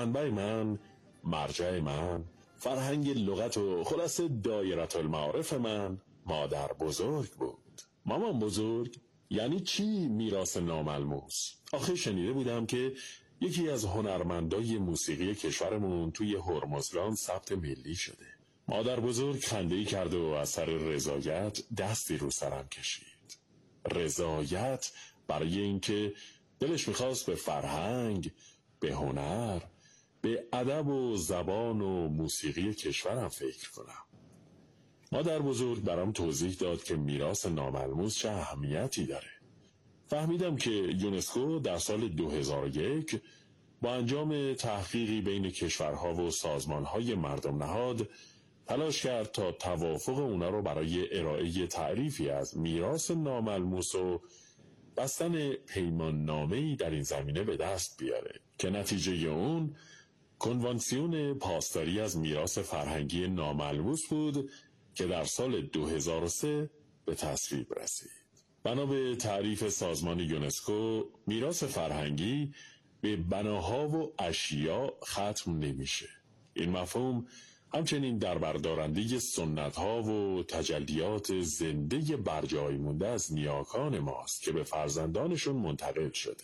منبع من، مرجع من، فرهنگ لغت و خلاصه دایره المعارف من مادر بزرگ بود. مامان بزرگ یعنی چی میراث ناملموس؟ آخه شنیده بودم که یکی از هنرمندای موسیقی کشورمون توی هرمزگان ثبت ملی شده. مادر بزرگ خنده‌ای کرد و از سر رضایت دستی رو سرم کشید. رضایت برای اینکه دلش میخواست به فرهنگ، به هنر، به ادب و زبان و موسیقی کشورم فکر کنم. مادر بزرگ برام توضیح داد که میراث ناملموس چه اهمیتی داره. فهمیدم که یونسکو در سال 2001 با انجام تحقیقی بین کشورها و سازمانهای مردم نهاد تلاش کرد تا توافق اونا رو برای ارائه تعریفی از میراث ناملموس و بستن پیمان نامه‌ای در این زمینه به دست بیاره که نتیجه اون کنوانسیون پاسداری از میراث فرهنگی ناملموس بود که در سال 2003 به تصویب رسید. بنا به تعریف سازمان یونسکو، میراث فرهنگی به بناها و اشیا ختم نمیشه. این مفهوم همچنین در بردارنده سنت‌ها و تجلیات زنده برجای مونده از نیاکان ماست که به فرزندانشون منتقل شده،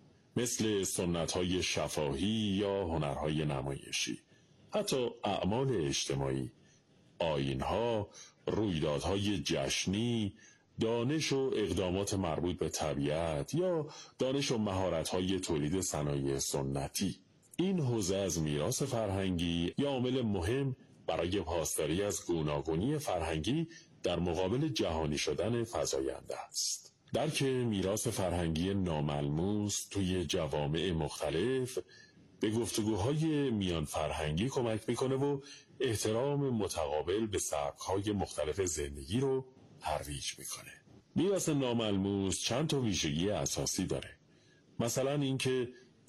مثل سنت‌های شفاهی یا هنرهای نمایشی، حتی اعمال اجتماعی، آیین‌ها، رویدادهای جشنی، دانش و اقدامات مربوط به طبیعت یا دانش و مهارت‌های تولید صنایع سنتی. این حوزه از میراث فرهنگی یا عامل مهم برای پاسداری از گوناگونی فرهنگی در مقابل جهانی شدن فزاینده است. درک میراث فرهنگی ناملموس توی جوامع مختلف به گفتگوهای میان فرهنگی کمک میکنه و احترام متقابل به سبک‌های مختلف زندگی رو ترویج میکنه. میراث ناملموس چند تا ویژگی اساسی داره. مثلا اینکه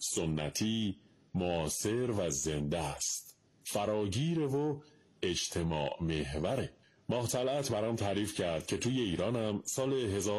سنتی، معاصر و زنده است، فراگیره و اجتماع محوره. ماه طلعت برام تعریف کرد که توی ایران هم سال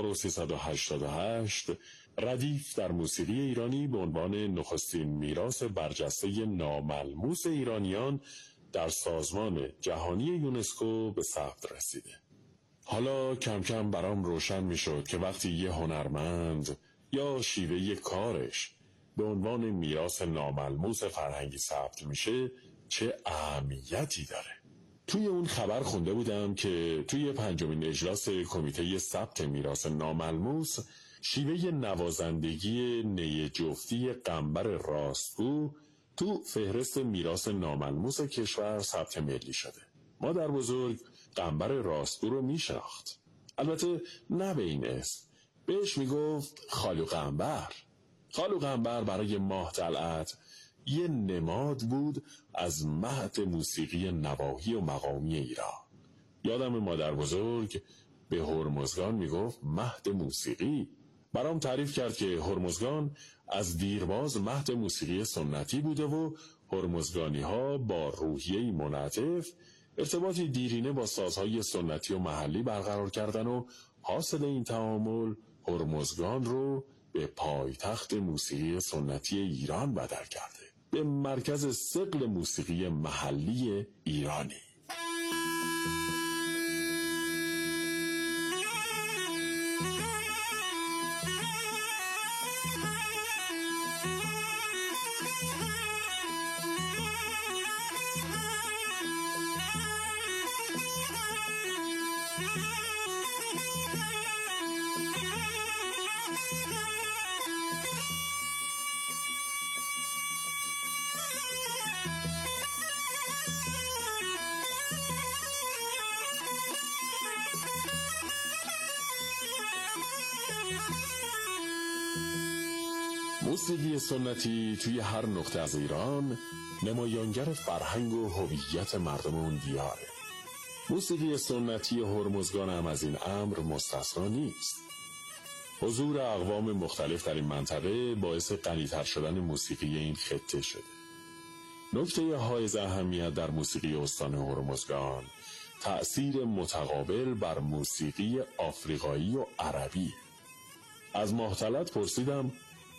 1388 ردیف در موسیقی ایرانی به عنوان نخستین میراث برجسته ناملموس ایرانیان در سازمان جهانی یونسکو به ثبت رسیده. حالا کم کم برام روشن می شد که وقتی یه هنرمند یا شیوه کارش به عنوان میراث ناملموس فرهنگی ثبت میشه چه اهمیتی داره. توی اون خبر خونده بودم که توی 5مین اجلاس کمیته ثبت میراث ناملموس شیوه نوازندگی نی جفتی قنبر راستگو تو فهرست میراث ناملموس کشور ثبت ملی شده. مادر بزرگ قنبر راستگو رو میشناخت، البته نه به این اسم، بهش میگفت خالو قنبر. خالو قنبر برای ماه طلعت یه نماد بود از مهد موسیقی نواحی و مقامی ایران. یادم مادر بزرگ به هرمزگان میگفت مهد موسیقی. برام تعریف کرد که هرمزگان از دیرباز مهد موسیقی سنتی بوده و هرمزگانی ها با روحیه‌ای منعطف ارتباطی دیرینه با سازهای سنتی و محلی برقرار کردن و حاصل این تعامل هرمزگان رو به پایتخت موسیقی سنتی ایران بدل کرده، به مرکز ثقل موسیقی محلی ایرانی. موسیقی سنتی توی هر نقطه از ایران نمایانگر فرهنگ و هویت مردم اون دیاره. موسیقی سنتی هرمزگان هم از این امر مستثنا نیست. حضور اقوام مختلف در این منطقه باعث غنی‌تر شدن موسیقی این خطه شده. نکته حائز اهمیت در موسیقی استان هرمزگان تأثیر متقابل بر موسیقی آفریقایی و عربی. از ماه طلعت پرسیدم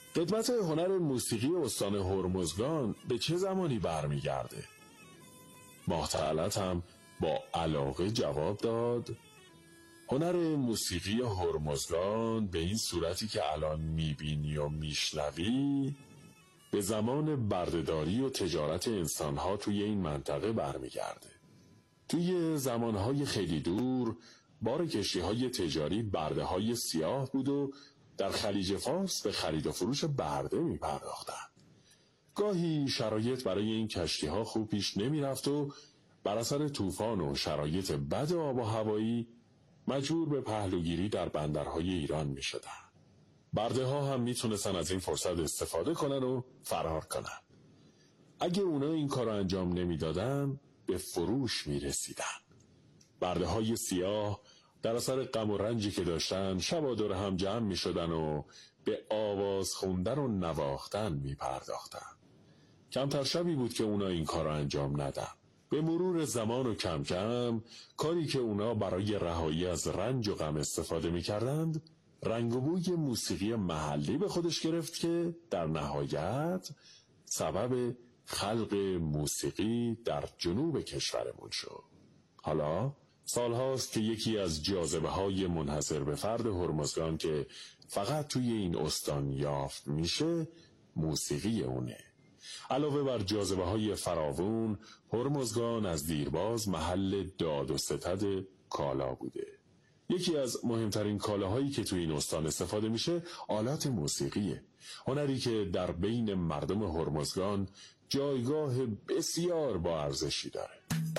قدمت هنر موسیقی استان هرمزگان به چه زمانی برمیگرده؟ ماه طلعت هم با علاقه جواب داد: هنر موسیقی هرمزگان به این صورتی که الان میبینی و میشنوی به زمان بردهداری و تجارت انسانها توی این منطقه برمیگرده. توی زمانهای خیلی دور بار کشتی‌های تجاری برده‌های سیاه بود و در خلیج فارس به خرید و فروش برده می‌پرداختند. گاهی شرایط برای این کشتی‌ها خوب پیش نمی‌رفت و بر اثر طوفان و شرایط بد آب و هوایی مجبور به پهلوگیری در بندرهای ایران می‌شدند. برده‌ها هم می‌تونستن از این فرصت استفاده کنن و فرار کنن. اگه اونا این کار رو انجام نمی‌دادن به فروش می‌رسیدن. برده‌های سیاه در اثر غم و رنجی که داشتن شبا دور هم جمع می‌شدن و به آواز خوندن و نواختن می‌پرداختن. کمتر شبی بود که اونا این کار رو انجام ندن. به مرور زمان و کم کم کاری که اونا برای رهایی از رنج و غم استفاده می‌کردند رنگ و بوی موسیقی محلی به خودش گرفت که در نهایت سبب خلق موسیقی در جنوب کشورمون شد. حالا سالهاست که یکی از جاذبه‌های منحصر به فرد هرمزگان که فقط توی این استان یافت میشه موسیقی اونه. علاوه بر جاذبه‌های فراوون، هرمزگان از دیرباز محل داد و ستد کالا بوده. یکی از مهمترین کالاهایی که توی این استان استفاده میشه آلات موسیقیه. هنری که در بین مردم هرمزگان جایگاه بسیار با ارزشی داره.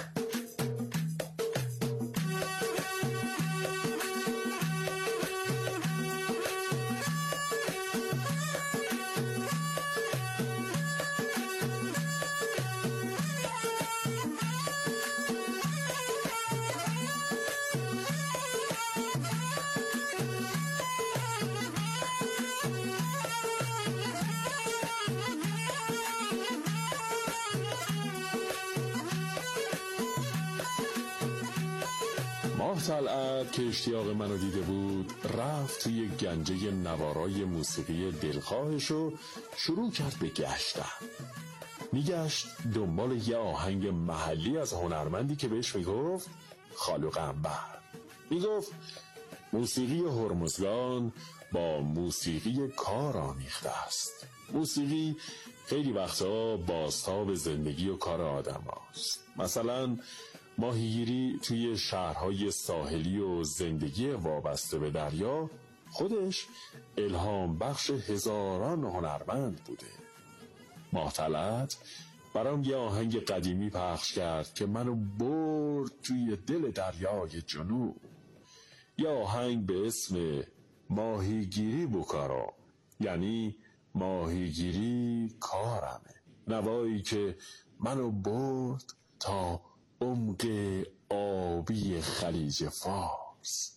ماه طلعت که اشتیاق منو دیده بود رفت توی گنجه نوارای موسیقی دلخواهش و شروع کرد به گشتن. میگشت دنبال یه آهنگ محلی از هنرمندی که بهش میگفت خالو قنبر. میگفت موسیقی هرمزگان با موسیقی کار آمیخته است. موسیقی خیلی وقتا بازتاب زندگی و کار آدم هاست. مثلا ماهیگیری توی شهرهای ساحلی و زندگی وابسته به دریا خودش الهام بخش هزاران هنرمند بوده. ماه طلعت برام یه آهنگ قدیمی پخش کرد که منو برد توی دل دریای جنوب. یه آهنگ به اسم ماهیگیری بکارا، یعنی ماهیگیری کارمه. نوایی که منو برد تا عمق آبی خلیج فارس.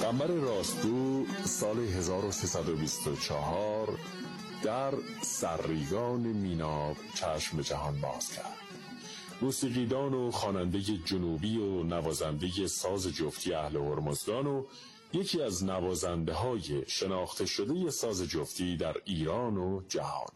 قنبر راستگو سال 1324 در سرریگان میناب چشم جهان باز کرد. موسیقیدان و خواننده جنوبی و نوازنده ساز جفتی اهل هرمزگان و یکی از نوازنده های شناخته شده ساز جفتی در ایران و جهان.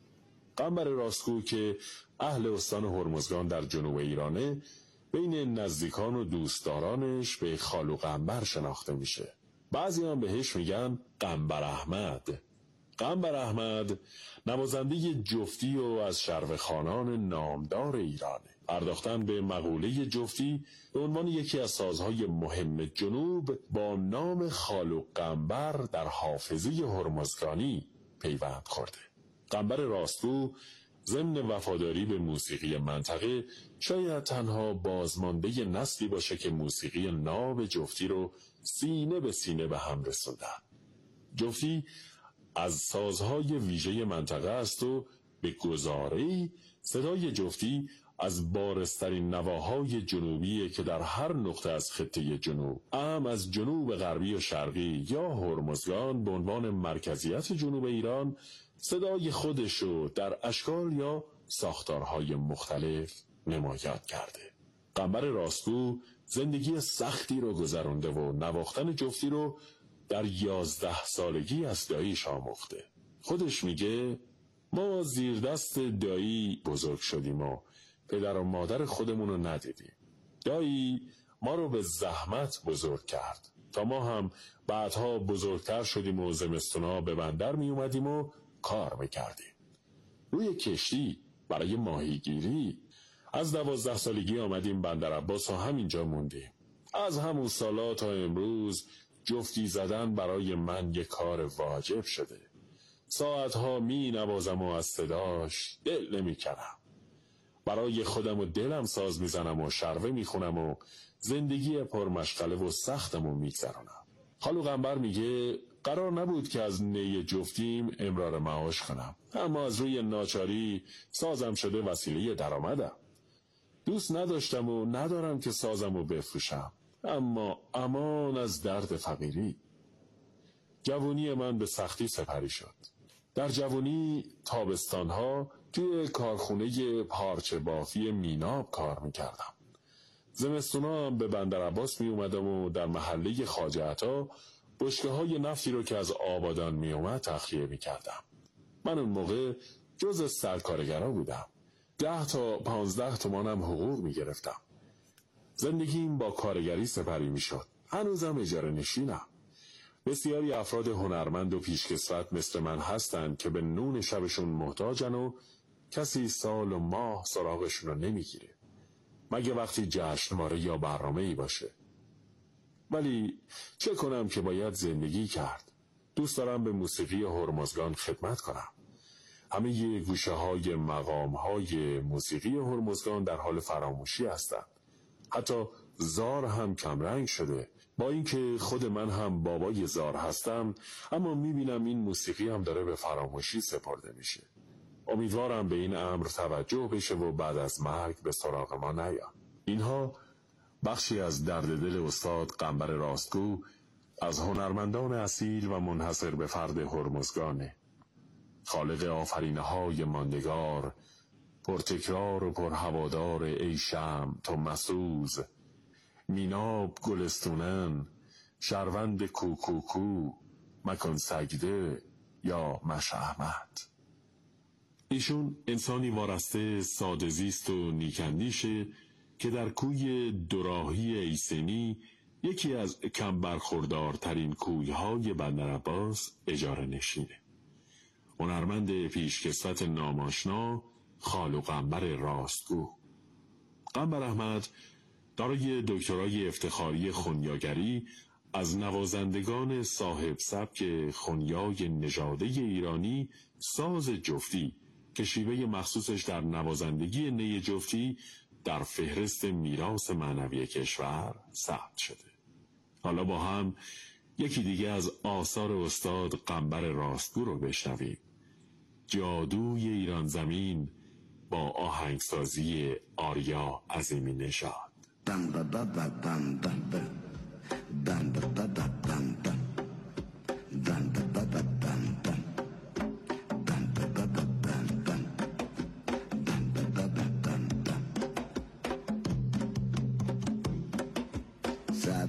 قنبر راستگو که اهل استان هرمزگان در جنوب ایرانه، بین نزدیکان و دوستدارانش به خالو قنبر شناخته میشه. بعضی هم بهش میگن قنبر احمد. قنبر احمد نوازنده جفتی و از شروخوانان نامدار ایرانه. پرداختن به مقوله جفتی به عنوان یکی از سازهای مهم جنوب با نام خالو قنبر در حافظه هرمزگانی پیوند خورده. قنبر راستگو ضمن وفاداری به موسیقی منطقه شاید تنها بازمانده نسلی باشه که موسیقی ناب جفتی رو سینه به سینه به هم رسوندن. جفتی از سازهای ویژه منطقه است و به گزاره‌ای صدای جفتی از بارزترین نواهای جنوبیه که در هر نقطه از خطه جنوب، اهم از جنوب غربی و شرقی یا هرمزگان به عنوان مرکزیت جنوب ایران، صدای خودشو در اشکال یا ساختارهای مختلف نمایان کرده. قنبر راستگو زندگی سختی رو گذرونده و نواختن جفتی رو در 11 سالگی از داییش آموخته. خودش میگه ما زیر دست دایی بزرگ شدیم و پدر و مادر خودمون رو ندیدیم. دایی ما رو به زحمت بزرگ کرد تا ما هم بعدها بزرگتر شدیم و زمستونا به بندر می اومدیم و کار میکردیم. روی کشتی برای ماهیگیری. از 12 سالگی آمدیم بندر عباس و همینجا موندیم. از همون سالا تا امروز جفتی زدن برای من یک کار واجب شده. ساعتها می نوازم و از صداش دل نمی کنم. برای خودم و دلم ساز میزنم و شروه میخونم و زندگی پرمشغله و سختم و میگذرونم. خالو قنبر میگه قرار نبود که از نی جفتیم امرار معاش کنم، اما از روی ناچاری سازم شده وسیله درآمدم. دوست نداشتم و ندارم که سازم و بفروشم، اما امان از درد فقیری. جوانی من به سختی سپری شد. در جوانی تابستانها توی کارخونه پارچه بافی میناب کار میکردم. زمستونا هم به بندر عباس می اومدم و در محله خواجه عطا بشکه‌های نفتی رو که از آبادان می اومد تخلیه می کردم. من اون موقع جز سرکارگرا بودم. 10 تا 15 تومانم حقوق می گرفتم. زندگیم با کارگری سپری می شد. هنوزم اجاره نشینم. بسیاری افراد هنرمند و پیشکسوت مثل من هستند که به نون شبشون محتاجن و کسی سال و ماه سراغشون رو نمی گیره. مگه وقتی جشنواره یا برنامه‌ای باشه. ولی چه کنم که باید زندگی کرد. دوست دارم به موسیقی هرمزگان خدمت کنم. همه گوشه های مقام های موسیقی هرمزگان در حال فراموشی هستند. حتی زار هم کمرنگ شده. با اینکه خود من هم بابای زار هستم، اما میبینم این موسیقی هم داره به فراموشی سپرده میشه. امیدوارم به این امر توجه بشه و بعد از مرگ به سراغ ما نیاد. اینها بخشی از درد دل استاد قنبر راستگو از هنرمندان اصیل و منحصر به فرد هرمزگانه. خالق آفرینه‌های ماندگار، پرتکرار و پرهوادار ای شمع تو مسوز، میناب گلستونن، شهروند کوکوکو، مکن سجده یا مش احمد. ایشون انسانی وارسته ساده زیست و نیکندیشه که در کوی دوراهی ایسنی، یکی از کم برخوردارترین کویهای بندر عباس، اجاره نشینه. هنرمند پیشکسوت ناماشنا خالو قنبر راستگو. قنبر احمد دارای دکترای افتخاری خنیاگری از نوازندگان صاحب سبک خنیای نژاده ایرانی ساز جفتی که شیوه مخصوصش در نوازندگی نی جفتی در فهرست میراث معنوی کشور ثبت شده. حالا با هم یکی دیگه از آثار استاد قنبر راستگو رو بشنویم. جادوی ایران زمین با آهنگسازی آریا عظیمی نژاد.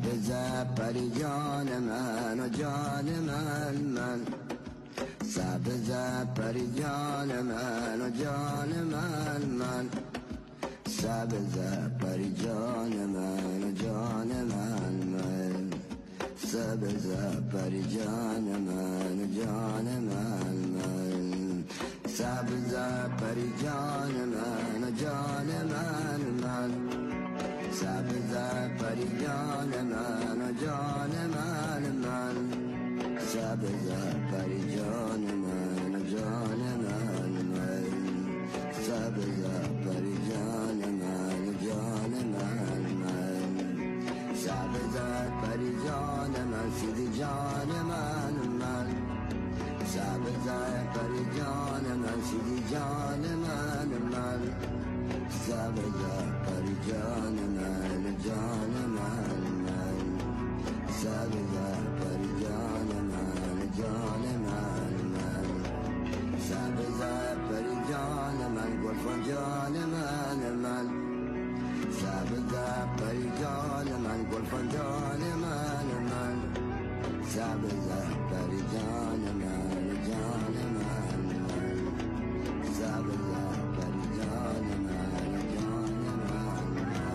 سبز پری جان من و جان من سبز پری جان من و جان من سبز پری جان من و جان من سبز پری جان من و جان من سبز پری جان من و جان من سبز پری جان من و جان من سبز پری جان من و جان من سبز پری جان من و جان من سبز پری جان من سیدی جان من سبز پری جان من سیدی جان من سبز پری جان من جان من سبز پری جان من جان من سبز پری جان من گلفن جان من سبز پری جان من گلفن جان من سبز پری جان من جان من سبز پری جان من جان من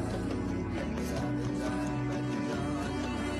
سبز پری جان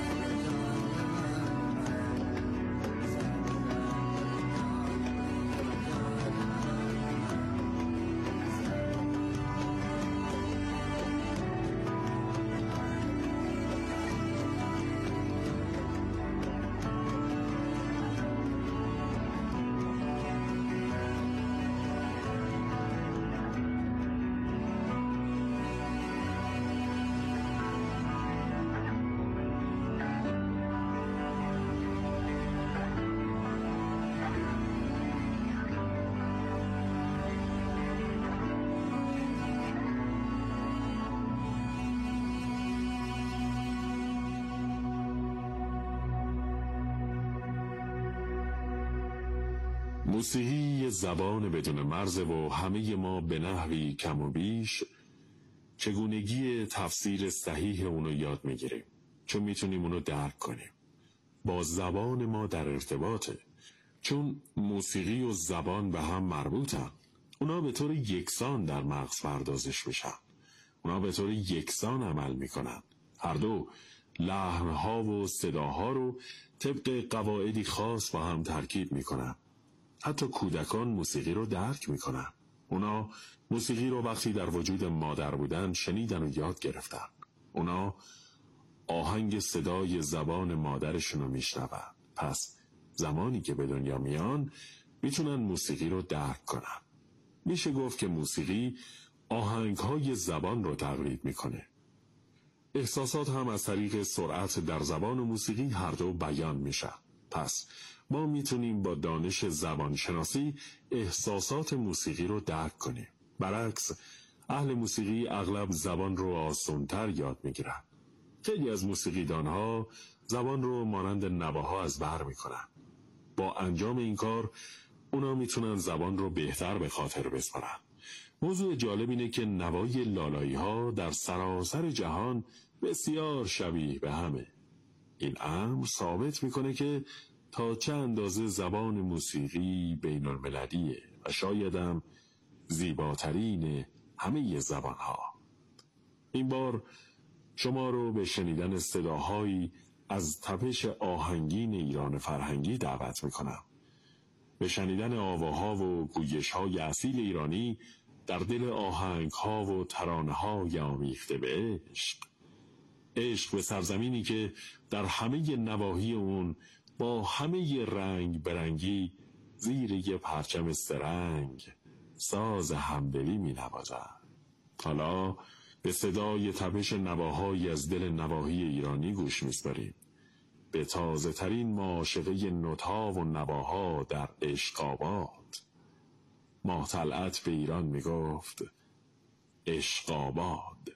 موسیقی زبان بدون مرز و همه ما به نحوی کم و بیش چگونگی تفسیر صحیح اونو یاد میگیریم، چون میتونیم اونو درک کنیم. با زبان ما در ارتباطه، چون موسیقی و زبان به هم مربوطن. اونا به طور یکسان در مغز پردازش میشن، اونا به طور یکسان عمل میکنن. هر دو لحنها و صداها رو طبق قواعدی خاص با هم ترکیب میکنن. حتی کودکان موسیقی رو درک میکنن. اونا موسیقی رو وقتی در وجود مادر بودن شنیدن و یاد گرفتن. اونا آهنگ صدای زبان مادرشون رو میشنون. پس زمانی که به دنیا میان میتونن موسیقی رو درک کنن. میشه گفت که موسیقی آهنگهای زبان رو تقلید میکنه. احساسات هم از طریق سرعت در زبان و موسیقی هر دو بیان میشن. پس ما میتونیم با دانش زبانشناسی احساسات موسیقی رو درک کنیم. برعکس، اهل موسیقی اغلب زبان رو آسان‌تر یاد میگیرن. خیلی از موسیقیدانها زبان رو مانند نواها از بر میکنن. با انجام این کار اونا میتونن زبان رو بهتر به خاطر بسپارن. موضوع جالب اینه که نوای لالایی ها در سراسر جهان بسیار شبیه به همه. این امر ثابت میکنه که تا چه اندازه زبان موسیقی بین المللیه و شایدم زیباترین همه زبانها. این بار شما رو به شنیدن صداهایی از تپش آهنگین ایران فرهنگی دعوت میکنم. به شنیدن آواها و گویش‌های اصیل ایرانی در دل آهنگ‌ها و ترانه‌های آمیخته به عشق. عشق به سرزمینی که در همه نواحی اون با همه رنگ برنگی زیر یه پرچم سرنگ ساز همدلی می نوازد. حالا به صدای تپش نواهایی از دل نواحی ایرانی گوش می‌سپاریم. به تازه ترین معاشقه نوت‌ها و نواها در عشق آباد. ماه طلعت به ایران می گفت عشق آباد.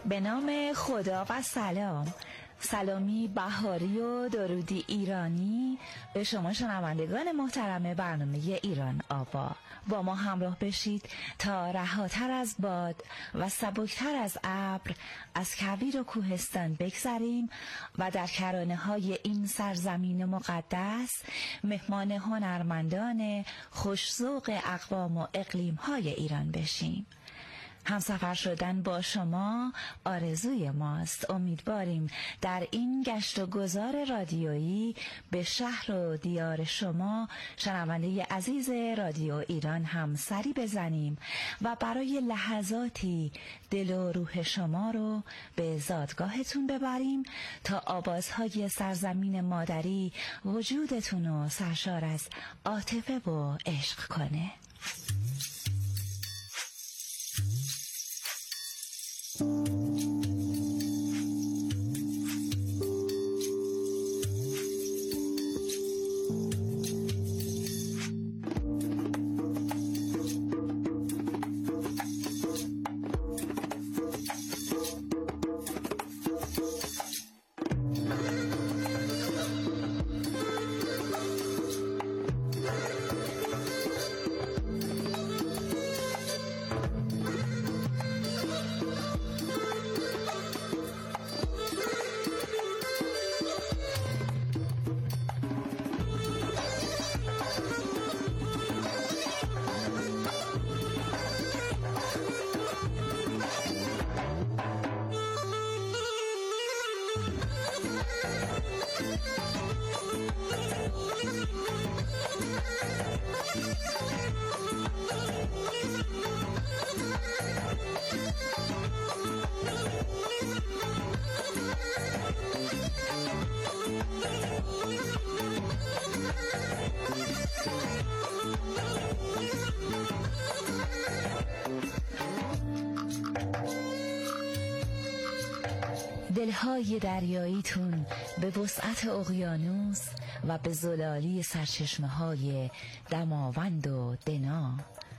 به نام خدا و سلام. سلامی بهاری و درودی ایرانی به شما شنوندگان محترم برنامه ایران آوا. با ما همراه بشید تا رهاتر از باد و سبکتر از ابر از کویر و کوهستان بگذریم و در کرانه های این سرزمین مقدس مهمان هنرمندان خوش‌ذوق اقوام و اقلیم های ایران بشیم. همسفر شدن با شما آرزوی ماست. امیدواریم در این گشت و گذار رادیویی به شهر و دیار شما شنونده عزیز رادیو ایران هم سری بزنیم و برای لحظاتی دل و روح شما رو به زادگاهتون ببریم تا آوازهای سرزمین مادری وجودتون رو سرشار از عاطفه و عشق کنه. دلهای دریاییتون به وسعت اقیانوس و به زلالی سرچشمه‌های دماوند و دنا.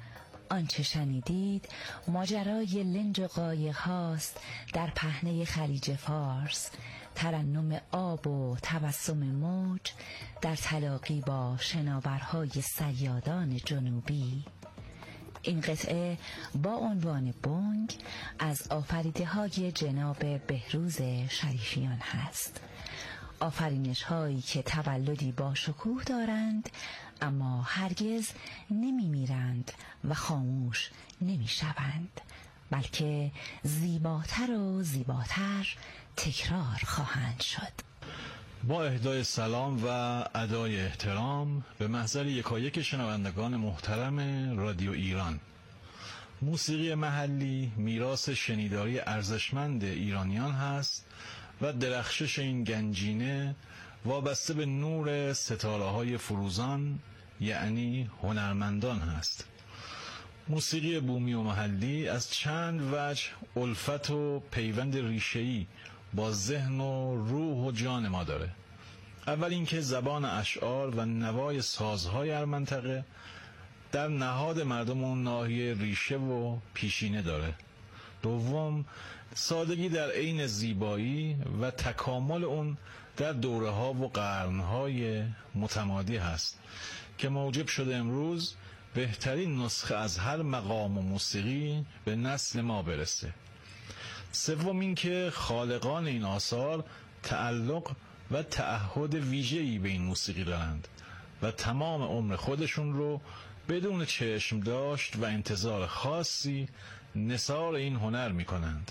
آنچه شنیدید ماجرای لنج و قایق هاست در پهنه خلیج فارس، ترنم آب و تبسم موج در تلاقی با شناورهای صیادان جنوبی. این قطعه با عنوان بونگ از آفریده‌های جناب بهروز شریفیان هست. آفرینش هایی که تولدی با شکوه دارند اما هرگز نمی میرند و خاموش نمی شوند، بلکه زیباتر و زیباتر تکرار خواهند شد. با اهدای سلام و ادای احترام به محضر یکایک شنوندگان محترم رادیو ایران، موسیقی محلی میراث شنیداری ارزشمند ایرانیان هست و درخشش این گنجینه وابسته به نور ستاره‌های فروزان یعنی هنرمندان هست. موسیقی بومی و محلی از چند وجه الفت و پیوند ریشه‌ای با ذهن و روح و جان ما داره. اول اینکه زبان اشعار و نوای سازهای هر منطقه در نهاد مردم اون ناحیه ریشه و پیشینه داره. دوم، سادگی در عین زیبایی و تکامل اون در دوره‌ها و قرن‌های متمادی هست که موجب شده امروز بهترین نسخه از هر مقام و موسیقی به نسل ما برسه. سوم اینکه خالقان این آثار تعلق و تعهد ویژه‌ای به این موسیقی دارند و تمام عمر خودشون رو بدون چشم داشت و انتظار خاصی نثار این هنر می کنند.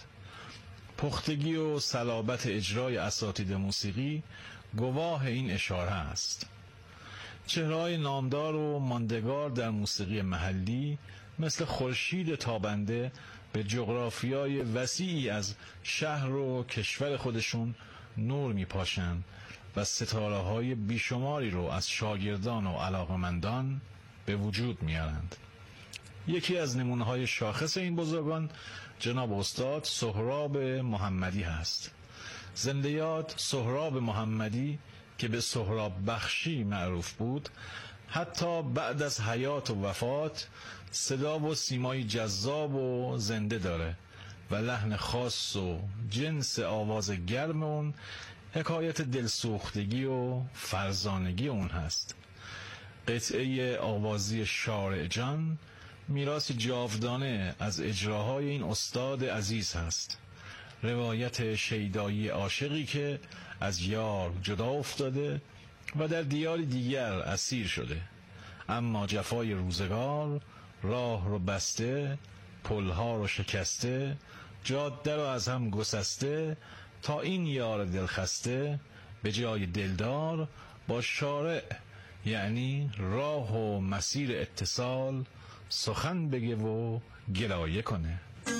پختگی و صلابت اجرای اساتید موسیقی گواه این اشاره است. چهره‌های نامدار و ماندگار در موسیقی محلی مثل خورشید تابنده به جغرافیای وسیعی از شهر و کشور خودشون نور میپاشند و ستاره‌های بیشماری رو از شاگردان و علاقمندان به وجود میارند. یکی از نمونه‌های شاخص این بزرگان جناب استاد سهراب محمدی هست. زنده یاد سهراب محمدی که به سهراب بخشی معروف بود، حتی بعد از حیات و وفات صدا و سیمای جذاب و زنده داره و لحن خاص و جنس آواز گرم اون حکایت دلسوختگی و فرزانگی اون هست. قطعه آوازی شارع جان میراث جاودانه از اجراهای این استاد عزیز هست. روایت شیدایی عاشقی که از یار جدا افتاده و در دیار دیگر اسیر شده، اما جفای روزگار راه رو بسته، پلها رو شکسته، جاده رو از هم گسسته تا این یار دلخسته به جای دلدار با شارع یعنی راه و مسیر اتصال سخن بگه و گلایه کنه.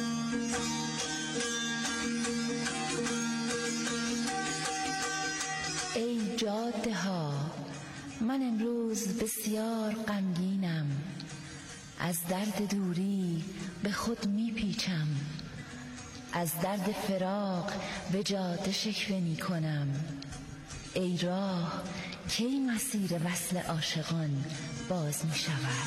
ای جاده ها، من امروز بسیار غمگینم، از درد دوری به خود میپیچم، از درد فراق به جاده شکوه میکنم. ای راه، کی مسیر وصل عاشقان باز میشود؟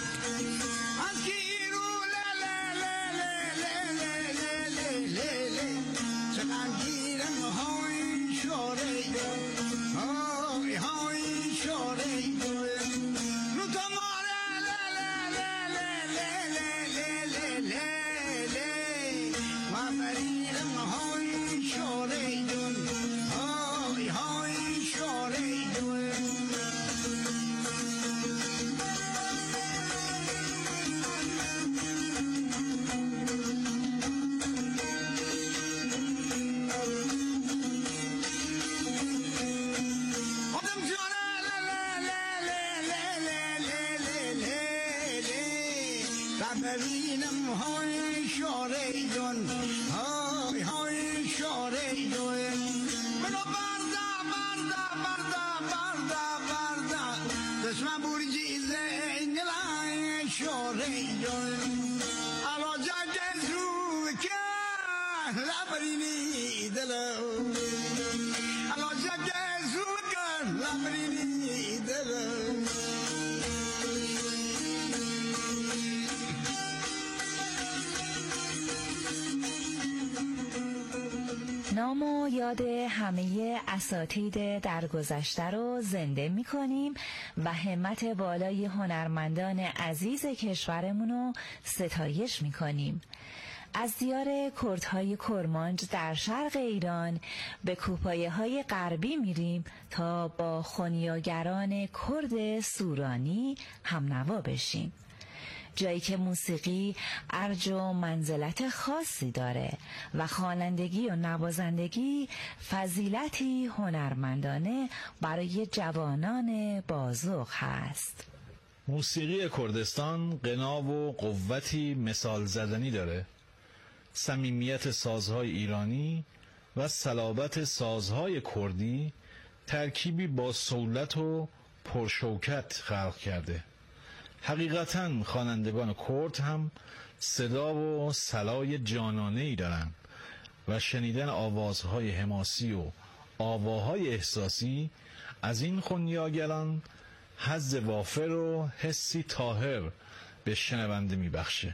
نام و یاد همه اساتید درگذشته رو زنده می کنیم و همت بالای هنرمندان عزیز کشورمون رو ستایش می کنیم. از دیار کردهای کرمانج در شرق ایران به کوپایه‌های غربی میریم تا با خونیاگران کرد سورانی همنوا بشیم. جایی که موسیقی ارج و منزلت خاصی داره و خوانندگی و نوازندگی فضیلتی هنرمندانه برای جوانان بازوق هست. موسیقی کردستان غنا و قوتی مثال زدنی داره. صمیمیت سازهای ایرانی و صلابت سازهای کردی ترکیبی با صولت و پرشوکت خلق کرده. حقیقتاً خوانندگان کرد هم صدا و صلای جانانه‌ای دارند و شنیدن آوازهای حماسی و آواهای احساسی از این خونیاگران حظ وافر و حسی طاهر به شنونده میبخشه.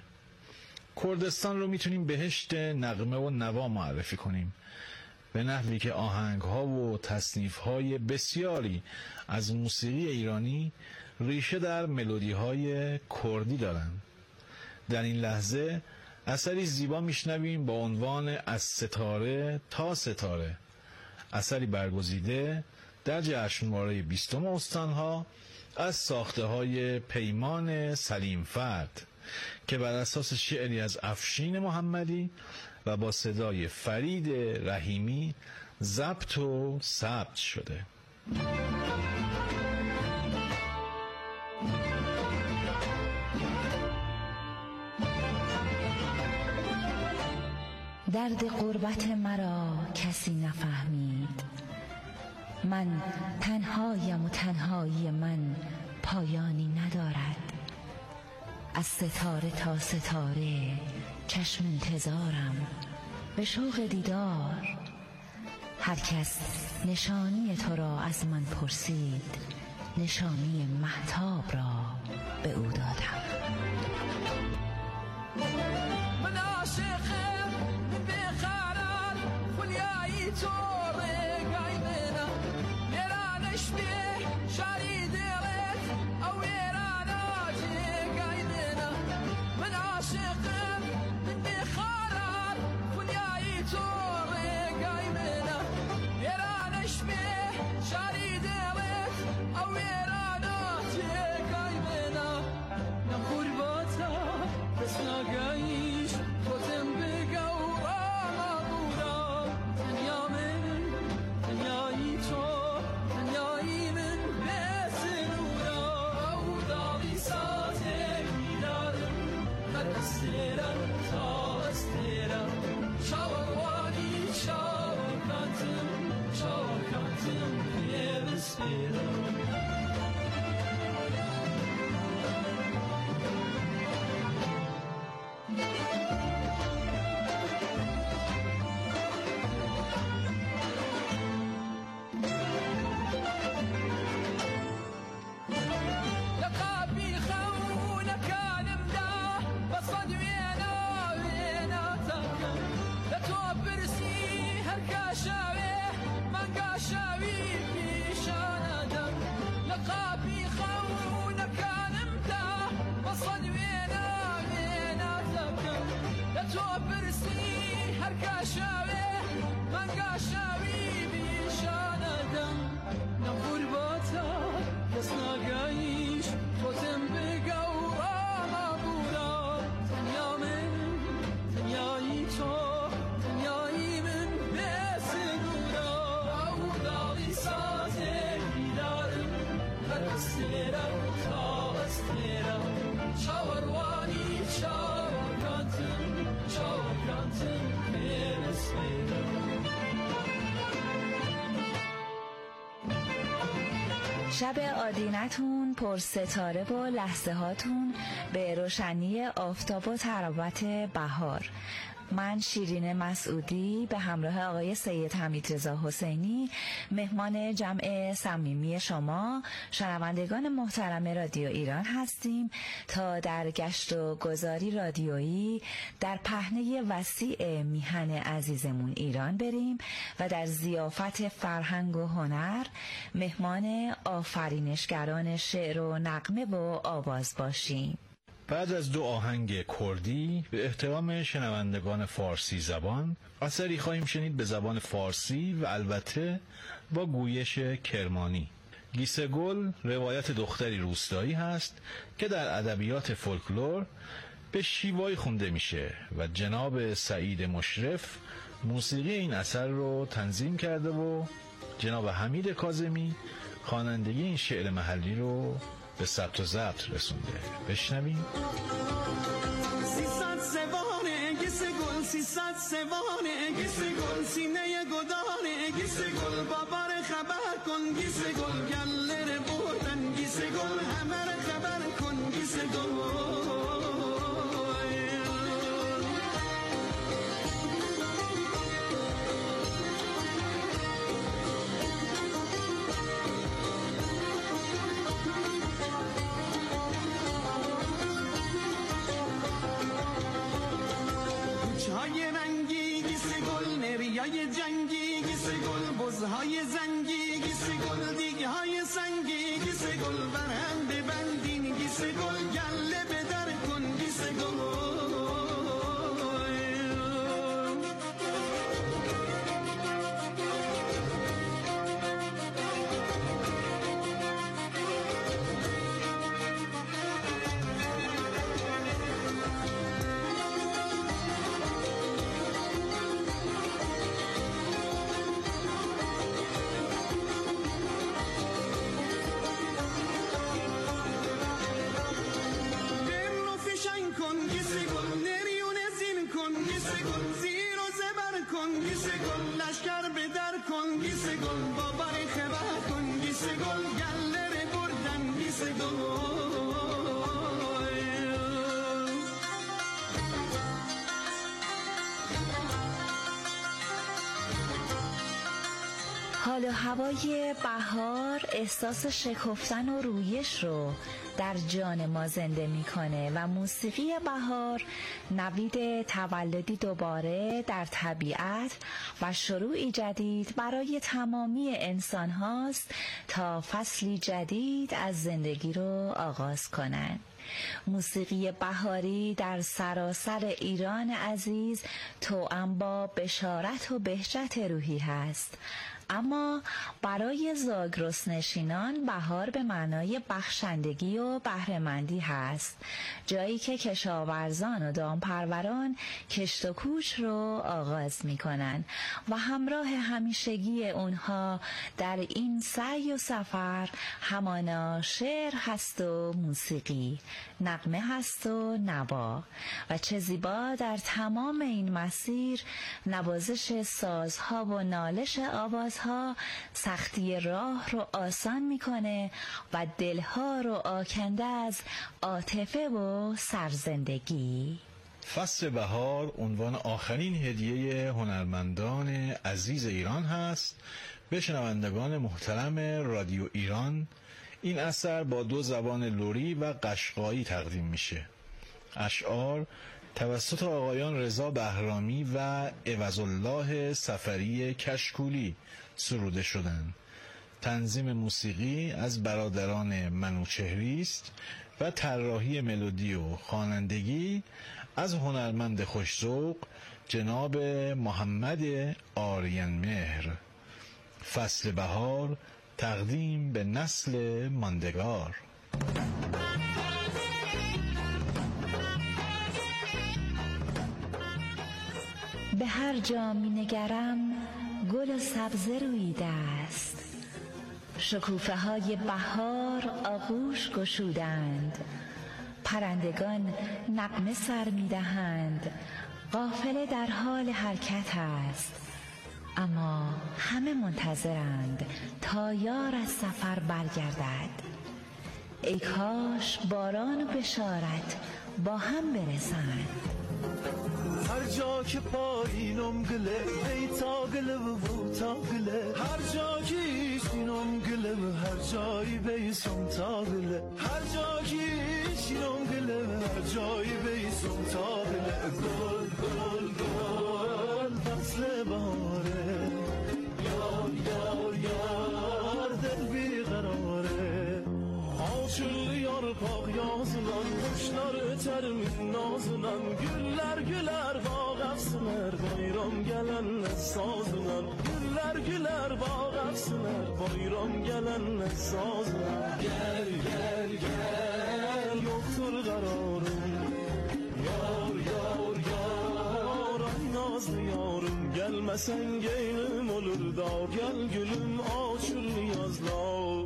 کردستان رو میتونیم بهشت نغمه و نوا معرفی کنیم، به نحوی که آهنگ‌ها و تصنیف‌های بسیاری از موسیقی ایرانی ریشه در ملودی‌های کردی دارند. در این لحظه اثری زیبا میشنویم با عنوان از ستاره تا ستاره، اثری برگزیده در جشنواره 20 استان‌ها از ساخته‌های پیمان سلیم فرد که بر اساس شعری از افشین محمدی و با صدای فرید رحیمی ضبط و ثبت شده. درد غربت مرا کسی نفهمید، من تنهایم و تنهایی من پایانی ندارد. از ستاره تا ستاره چشم انتظارم به شوق دیدار، هر کس نشانی تو را از من پرسید، نشانی مهتاب را به او دادم. من عاشقم به شب آدینتون پر ستاره و لحظه هاتون به روشنی آفتاب و تراوت بهار. من شیرین مسعودی به همراه آقای سید حمیدرضا حسینی مهمان جمع صمیمی شما شنوندگان محترم رادیو ایران هستیم تا در گشت و گذاری رادیویی در پهنه وسیع میهن عزیزمون ایران بریم و در ضیافت فرهنگ و هنر مهمان آفرینشگران شعر و نغمه و آواز باشیم. بعد از دو آهنگ کردی به احترام شنوندگان فارسی زبان اثری خواهیم شنید به زبان فارسی و البته با گویش کرمانی. گیسه گل روایت دختری روستایی هست که در ادبیات فولکلور به شیوایی خونده میشه و جناب سعید مشرف موسیقی این اثر رو تنظیم کرده و جناب حمید کاظمی خوانندگی این شعر محلی رو به ثبت و ضبط رسونده. بشنویم. 300 سوانه گیسه گل 300 سوانه گیسه گل سینه گدانه گیسه گل بابا رو خبر کن گیسه گل گله رو بردن گیسه گل همه رو خبر کن گیسه گل. های جنگی گیسه گل بزهای زنگی گیسه گل دیگه های سنگی گیسه گل برهم ببندین گیسه گل گله به در کن گیسه گل. حال و هوای بهار احساس شکفتن و رویش رو در جان ما زنده میکنه و موسیقی بهار نوید تولدی دوباره در طبیعت و شروعی جدید برای تمامی انسان هاست تا فصلی جدید از زندگی رو آغاز کنند. موسیقی بهاری در سراسر ایران عزیز توأم با بشارت و بهجت روحی هست، اما برای زاگرس نشینان بهار به معنای بخشندگی و بهره‌مندی هست، جایی که کشاورزان و دامپروران کشت و کوش رو آغاز می کنن و همراه همیشگی اونها در این سعی و سفر همانا شعر هست و موسیقی، نغمه هست و نوا، و چه زیبا در تمام این مسیر نوازش سازها و نالش آوازها سختی راه رو آسان میکنه و دلها رو آکنده از عاطفه و سرزندگی. فصل بهار عنوان آخرین هدیه هنرمندان عزیز ایران هست به شنوندگان محترم رادیو ایران. این اثر با 2 زبان لری و قشقایی تقدیم میشه. اشعار توسط آقایان رضا بهرامی و عوض‌الله سفری کشکولی سروده شدند. تنظیم موسیقی از برادران منوچهری است و طراحی ملودی و خوانندگی از هنرمند خوش‌ذوق جناب محمد آریانمهر. فصل بهار تقدیم به نسل ماندگار. به هر جا می نگرم گل و سبزه رویده است، شکوفه های بهار آغوش گشودند، پرندگان نغمه سر می دهند، قافله در حال حرکت است، اما همه منتظرند تا یار از سفر برگردد. ای کاش باران و بشارت با هم برسند. هر جا که پایینم گله ای تا گله و تا گله، هر جا که ایشینم گله و هر جایی بیسم تا گله، هر جا که ایشینم گله و هر جایی بیسم تا گله. گل گل گل فصل بهاره، یار یار یار دل بیقراره، آشل یار پاق یازلان kuşlar termin nazınan, güller güler bağ efsiner bayram gelenle sazınan, güller güler bağ efsiner bayram gelenle sazınan. Gel gel gel yoktur kararım, yar yar yar ay nazlı yarım, gelmesen geylim olur da, gel gülüm açıl yazlar.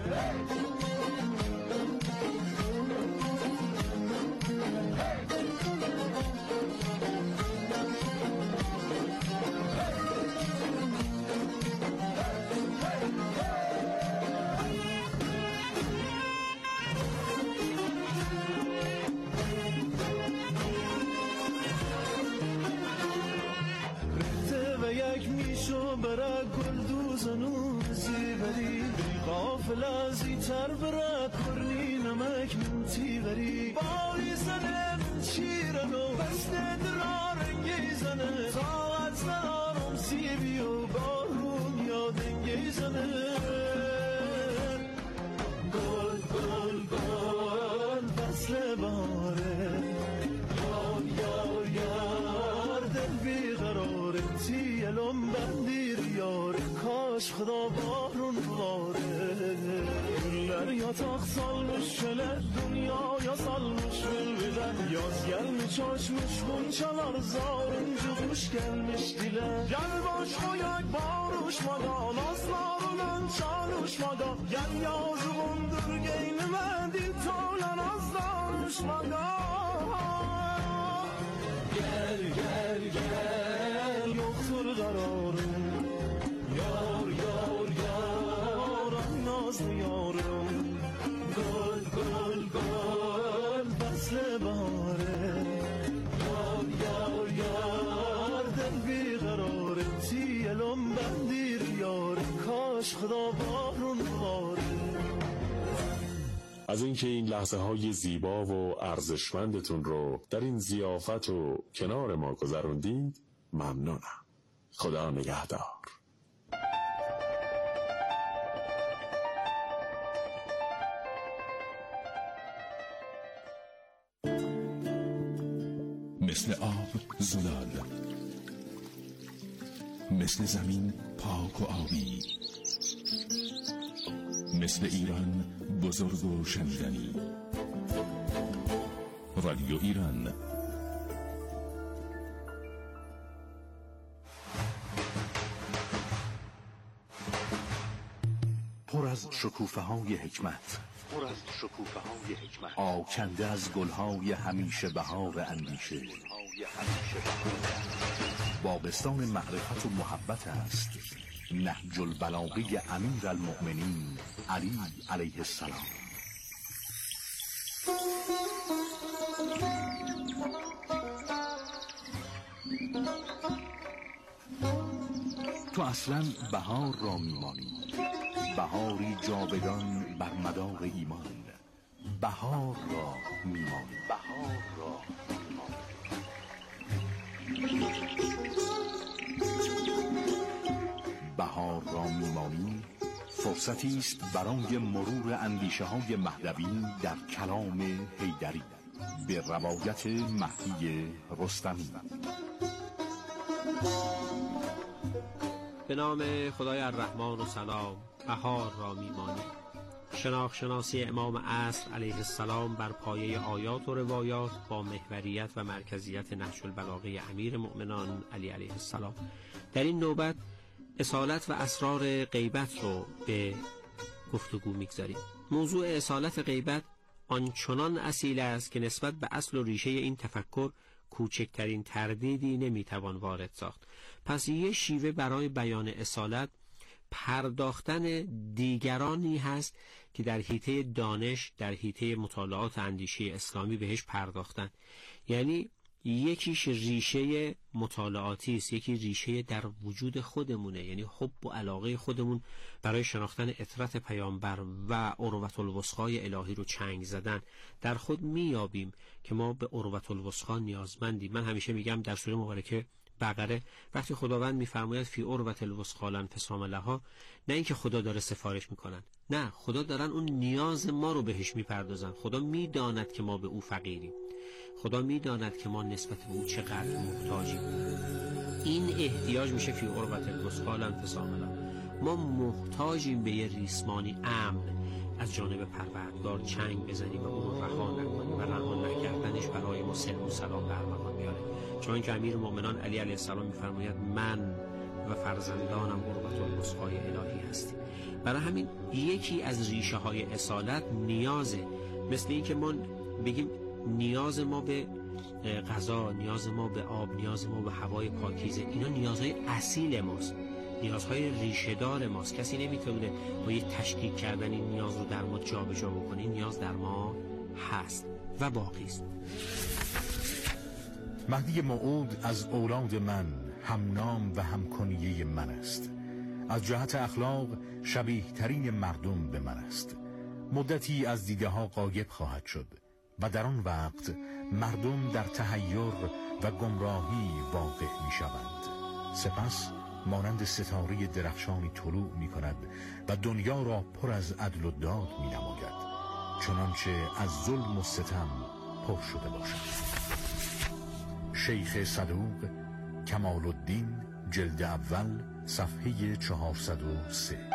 برا گل دوزنو زیبری غافل زیتر برا کرنی نمک منتی بری باری زنه چیرنو بسته درارنگی زنه طاقت ندارم سیبی و بارون یادنگی زنه. گل گل گل فصل بهاره، یار یار یار دل بیقراره، تیلم بندی یار کاش خدا بارون باره. Güller yatak salmış şöyle, dünyaya salmış bülbülen, yaz gelmiş açmış goncalar, zarıncı kuş gelmiş dile. Gel baş koyak barışmadan, aslarının çalışmadan, gel yazımındır geynime dil tolan azlanışmadan. Gel gel gel yoktur kararım, yar yar yar ay nazlı yarım. Gol gol gol fasl bahare, yar yar yar del biqarar, tiyelum bendir yar kar از اینکه این لحظه های زیبا و ارزشمندتون رو در این ضیافت و کنار ما گذروندید ممنونم. خدا نگهدار. مثل آب زلال، مثل زمین پاک و آبی، مثل ایران بزرگ و شنیدنی. رادیو ایران. پر از شکوفه‌های حکمت، آکنده از گلهای همیشه بهار اندیشه. باغستان معرفت و محبت است نهج البلاغه امیر المؤمنین علی علیه السلام. تو اصلا بهار را میمانی، بهاری جاودان بر مدار ایمان. بهار را میمانی، بهار را بهار را میمانی. فرصتی است برای مرور اندیشه های مهدوی در کلام حیدری به روایت مهدی رستمی. به نام خدای الرحمن و سلام. بهار را میمانی. شناختی امام عصر علیه السلام بر پایه آیات و روایات با محوریت و مرکزیت نهج البلاغه امیر مؤمنان علی علیه السلام. در این نوبت اصالت و اسرار غیبت رو به گفتگو میگذاریم. موضوع اصالت غیبت آنچنان اصیل است که نسبت به اصل و ریشه این تفکر کوچکترین تردیدی نمیتوان وارد ساخت. پس یه شیوه برای بیان اصالت پرداختن دیگرانی هست که در حیطه دانش، در حیطه مطالعات اندیشه اسلامی بهش پرداختن. یعنی یکیش ریشه مطالعاتی است، یکی ریشه در وجود خودمونه، یعنی حب و علاقه خودمون برای شناختن اطرت پیامبر و عروة الوثقی الهی رو چنگ زدن. در خود میابیم که ما به عروة الوثقی نیازمندیم. من همیشه میگم در سوره مبارکه بقره وقتی خداوند میفرماید فی عروة الوثقی لا انفصام لها، نه اینکه خدا داره سفارش میکنن، نه، خدا دارن اون نیاز ما رو بهش میپردازن. خدا میداند که ما به او فقیریم، خدا میداند که ما نسبت به او چقدر محتاجیم. این احتیاج میشه فی عروة الوثقی لا انفصام لها. ما محتاجیم به یه ریسمانی امن از جانب پروردگار چنگ بزنیم و اون رها نکنیم و رها نکردنش برای ما سلم و سلام به ارمغان میاره. چون که امیر مومنان علی علیه السلام میفرماید من و فرزندانم عروة الوثقی الهی هستیم. برای همین یکی از ریشه های اصالت نیازه، مثل این که ما بگیم نیاز ما به غذا، نیاز ما به آب، نیاز ما به هوای پاکیزه، اینا نیازهای اصیل ماست، نیازهای ریشه دار ماست. کسی نمیتونه با یه تشکیک کردن این نیاز رو در ما جا به جا بکنه. این نیاز در ما هست و باقی است. مهدی موعود از اولاد من همنام و همکنیه من است. از جهت اخلاق شبیه ترین مردم به من است. مدتی از دیده ها غایب خواهد شد و در آن وقت مردم در تحیر و گمراهی واقع می شوند. سپس مانند ستاره درخشانی طلوع می کند و دنیا را پر از عدل و داد می نماید، چنانچه از ظلم و ستم پر شده باشد. شیخ صدوق، کمال الدین، جلد اول، صفحه 403.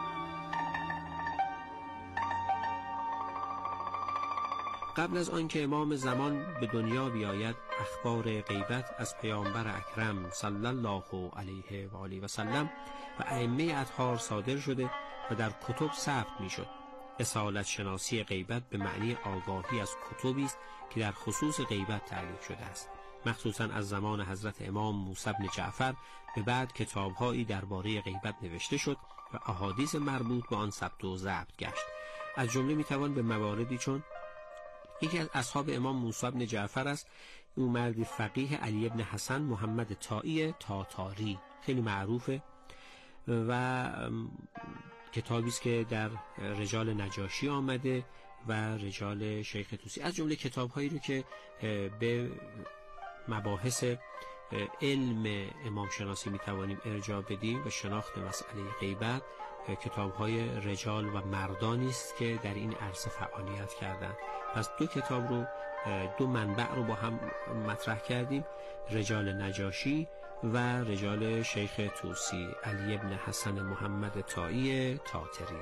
قبل از آنکه امام زمان به دنیا بیاید، اخبار غیبت از پیامبر اکرم صلی الله علیه و آله و سلم و ائمه اطهار صادر شده و در کتب ثبت میشد. اصالت شناسی غیبت به معنی آگاهی از کتبی است که در خصوص غیبت تألیف شده است. مخصوصا از زمان حضرت امام موسی بن جعفر به بعد کتاب‌هایی درباره غیبت نوشته شد و احادیث مربوط به آن ثبت و ضبط گشت. از جمله میتوان به مواردی چون یکی از اصحاب امام موسی بن جعفر است، او مردی فقیه علی ابن حسن محمد طائی تاتاری، خیلی معروفه و کتابی است که در رجال نجاشی آمده و رجال شیخ طوسی، از جمله کتاب‌هایی رو که به مباحث علم امام شناسی میتوانیم ارجاع بدیم و شناخت مسئله غیبت، کتاب‌های رجال و مردانی است که در این عرصه فعالیت کردند. پس دو منبع رو با هم مطرح کردیم، رجال نجاشی و رجال شیخ طوسی، علی ابن حسن محمد طایی تاتری.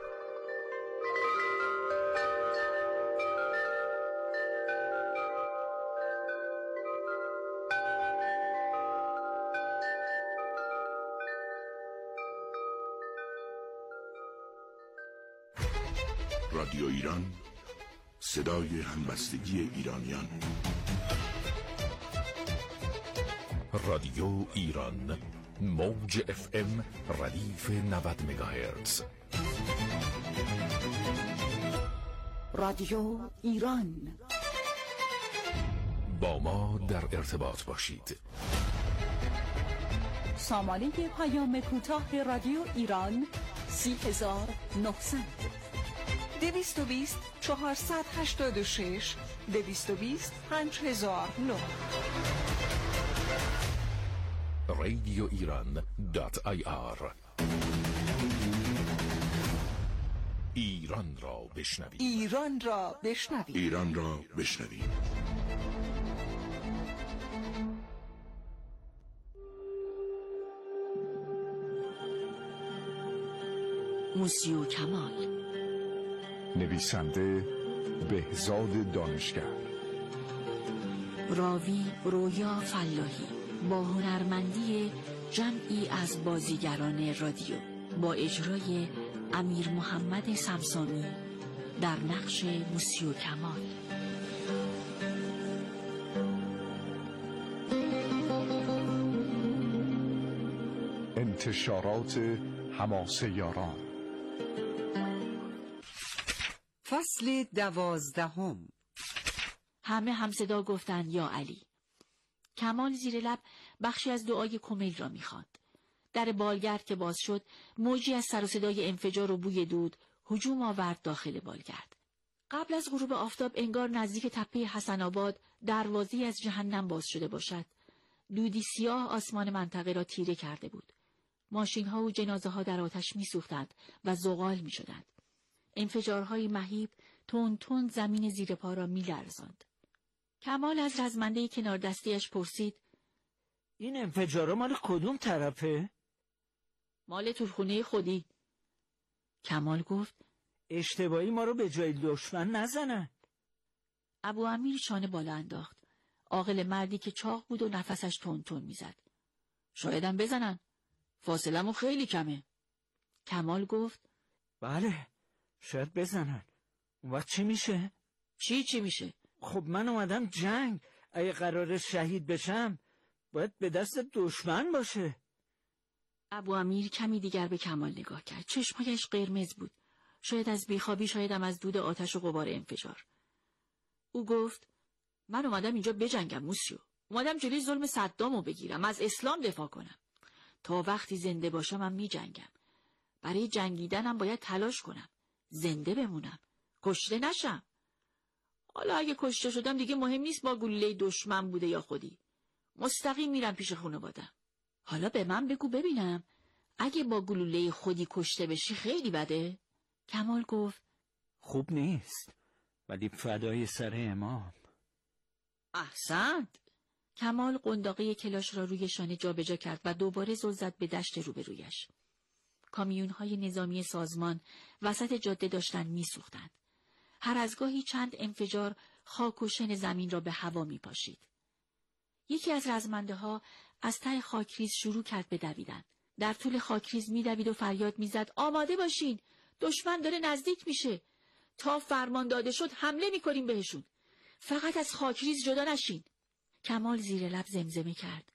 رادیو ایران، صدای همبستگی ایرانیان. رادیو ایران، موج FM ردیف 90 مگاهرتز. رادیو ایران، با ما در ارتباط باشید. سامانه پیام کوتاه رادیو ایران 30900 220 486 220 5009. رادیو ایران .ir. ایران را بشنوید. ایران را بشنوید. ایران را بشنوید. موسیو کمال، نویسنده بهزاد دانشگر، راوی رویا فلاحی، با هنرمندی جمعی از بازیگران رادیو، با اجرای امیر محمد سمسامی در نقش موسیو کمال. انتشارات حماسه یاران. فصل 12. همه همصدا گفتند یا علی. کمال زیر لب بخشی از دعای کمیل را می‌خواند. در بالگرد که باز شد، موجی از سر و صدای انفجار و بوی دود هجوم آورد داخل بالگرد. قبل از غروب آفتاب انگار نزدیک تپه حسن آباد دروازه‌ای از جهنم باز شده باشد. دودی سیاه آسمان منطقه را تیره کرده بود. ماشین‌ها و جنازه‌ها در آتش می‌سوختند و زغال می‌شدند. انفجارهای مهیب تند تند زمین زیر پا را می‌لرزاند. کمال از رزمنده کنار دستیش پرسید: این انفجارها مال کدوم طرفه؟ مال تورخونه خودی. کمال گفت: اشتباهی ما رو به جای دشمن نزنن. ابو امیر شانه بالا انداخت. عاقل مردی که چاق بود و نفسش تند تند می‌زد. شایدم بزنن. فاصله‌مون خیلی کمه. کمال گفت: بله، شاید بزنن. اون وقت چی میشه؟ چی میشه؟ خب من اومدم جنگ. اگه قرار شهید بشم باید به دست دشمن باشه. ابو امیر کمی دیگر به کمال نگاه کرد. چشمایش قرمز بود. شاید از بیخوابی، شایدم از دود آتش و غبار انفجار. او گفت: من اومدم اینجا بجنگم موسیو. اومدم جلوی ظلم صدامو بگیرم، از اسلام دفاع کنم. تا وقتی زنده باشم من می جنگم. برای جنگیدنم باید تلاش کنم. زنده بمونم. کشته نشم. حالا اگه کشته شدم دیگه مهم نیست با گلوله دشمن بوده یا خودی. مستقیم میرم پیش خانواده‌ام. حالا به من بگو ببینم، اگه با گلوله خودی کشته بشی خیلی بده؟ کمال گفت: خوب نیست، ولی فدای سر امام. احسنت. کمال قنداقه کلاش را روی شانه جابجا کرد و دوباره زل زد به دشت روبرویش. کامیون‌های نظامی سازمان وسط جاده داشتند می‌سوختند. هر از گاهی چند انفجار خاک و شن زمین را به هوا می‌پاشید. یکی از رزمنده‌ها از ته خاکریز شروع کرد به دویدن. در طول خاکریز می‌دوید و فریاد می‌زد: آماده باشین، دشمن داره نزدیک میشه. تا فرمان داده شد حمله می‌کنیم بهشون. فقط از خاکریز جدا نشین. کمال زیر لب زمزمه کرد: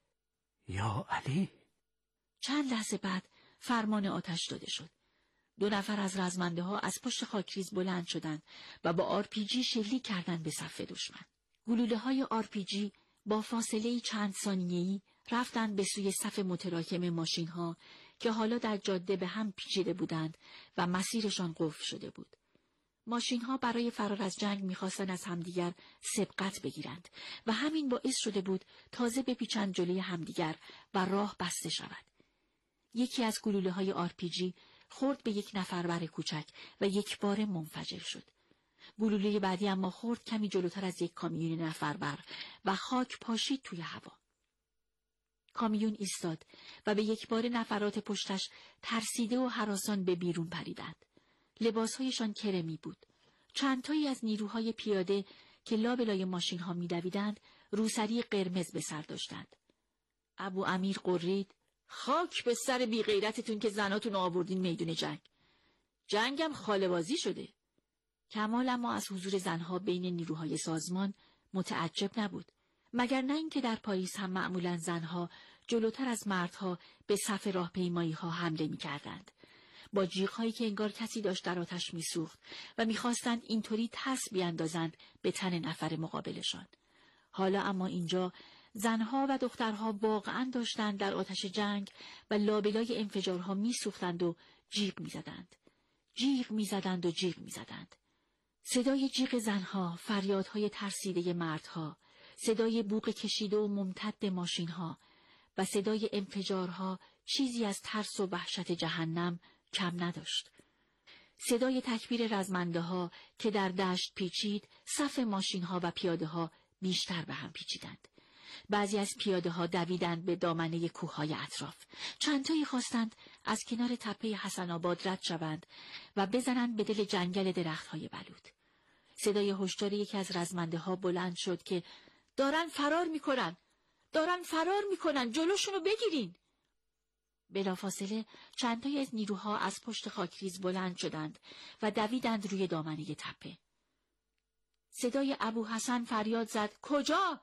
یا علی. چند لحظه بعد فرمان آتش داده شد. 2 نفر از رزمنده‌ها از پشت خاکریز بلند شدند و با RPG شلیک کردند به صف دشمن. گلوله‌های RPG با فاصله چند ثانیه‌ای رفتند به سوی صف متراکم ماشین‌ها که حالا در جاده به هم پیچیده بودند و مسیرشان قفل شده بود. ماشین‌ها برای فرار از جنگ می‌خواستند از همدیگر سبقت بگیرند و همین باعث شده بود تازه بپیچند جلوی همدیگر و راه بسته شود. یکی از گلوله‌های RPG خورد به یک نفربر کوچک و یک بار منفجر شد. گلوله بعدی اما خورد کمی جلوتر از یک کامیون نفربر و خاک پاشید توی هوا. کامیون ایستاد و به یک بار نفرات پشتش ترسیده و هراسان به بیرون پریدند. لباسهایشان کرمی بود. چندتایی از نیروهای پیاده که لابلای ماشین ها می دویدند روسری قرمز به سر داشتند. ابو امیر قرید: خاک به سر بی غیرتتون که زناتون آوردین میدون جنگ. جنگم خاله‌بازی شده. کمال اما از حضور زنها بین نیروهای سازمان متعجب نبود، مگر نه اینکه در پاریس هم معمولاً زنها جلوتر از مردها به صف راهپیمایی‌ها حمله می‌کردند، با جیغ‌هایی که انگار کسی داشت در آتش می‌سوخت و می‌خواستند اینطوری ترس بیاندازند به تن نفر مقابلشان. حالا اما اینجا زنها و دخترها واقعاً داشتند در آتش جنگ و لابلای انفجارها می‌سوختند و جیغ می‌زدند. جیغ می‌زدند و جیغ می‌زدند. صدای جیغ زنها، فریادهای ترسیده مردها، صدای بوق کشیده و ممتد ماشینها و صدای انفجارها چیزی از ترس و وحشت جهنم کم نداشت. صدای تکبیر رزمنده‌ها که در دشت پیچید، صف ماشینها و پیاده‌ها بیشتر به هم پیچیدند. بعضی از پیاده‌ها دویدند به دامنه کوههای اطراف. چندتایی خواستند از کنار تپه حسن آباد رد شوند و بزنند به دل جنگل درخت‌های بلود. صدای هشدار یکی از رزمنده‌ها بلند شد که دارن فرار میکنن، جلوشونو بگیرین. بلافاصله چندتایی از نیروها از پشت خاکریز بلند شدند و دویدند روی دامنه تپه. صدای ابو حسن فریاد زد: کجا؟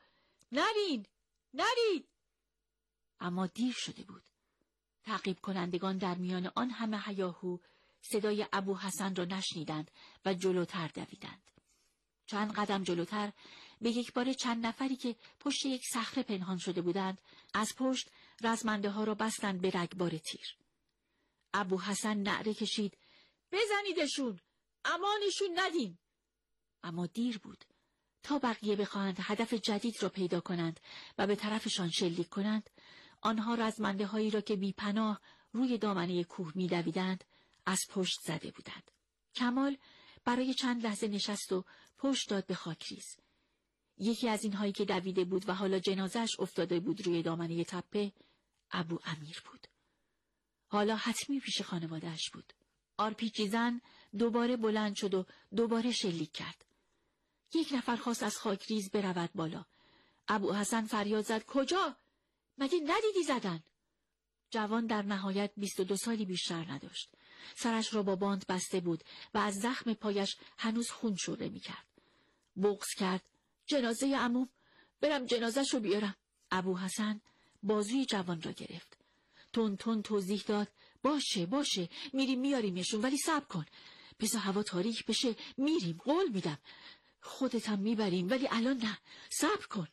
نرید! اما دیر شده بود. تعقیب کنندگان در میان آن همه هیاهو صدای ابو حسن را نشنیدند و جلوتر دویدند. چند قدم جلوتر به یک بار چند نفری که پشت یک صخره پنهان شده بودند از پشت رزمنده ها را بستند به رگبار تیر. ابو حسن نعره کشید: بزنیدشون، امانشون ندین. اما دیر بود. تا بقیه بخواهند هدف جدید را پیدا کنند و به طرفشان شلیک کنند، آنها رزمنده هایی را که بی پناه روی دامنه کوه می دویدند از پشت زده بودند. کمال برای چند لحظه نشست و پشت داد به خاکریز. یکی از اینهایی که دویده بود و حالا جنازه‌اش افتاده بود روی دامنه تپه، ابو امیر بود. حالا حتمی پیش خانواده‌اش بود. آرپیجی زن دوباره بلند شد و دوباره شلیک کرد. یک نفر خواست از خاکریز برود بالا. ابو حسن فریاد زد: کجا؟ مگه ندیدی زدن؟ جوان در نهایت 22 سالی بیشتر نداشت. سرش را با باند بسته بود و از زخم پایش هنوز خون شوره می‌کرد. بغض کرد: جنازه عموم، برم جنازه‌شو بیارم. ابو حسن بازوی جوان را گرفت. تون توضیح داد: باشه میریم میاریمشون، ولی صبر کن، بذار هوا تاریک بشه، میریم، قول میدم، خودت هم میبریم، ولی الان نه، صبر کن.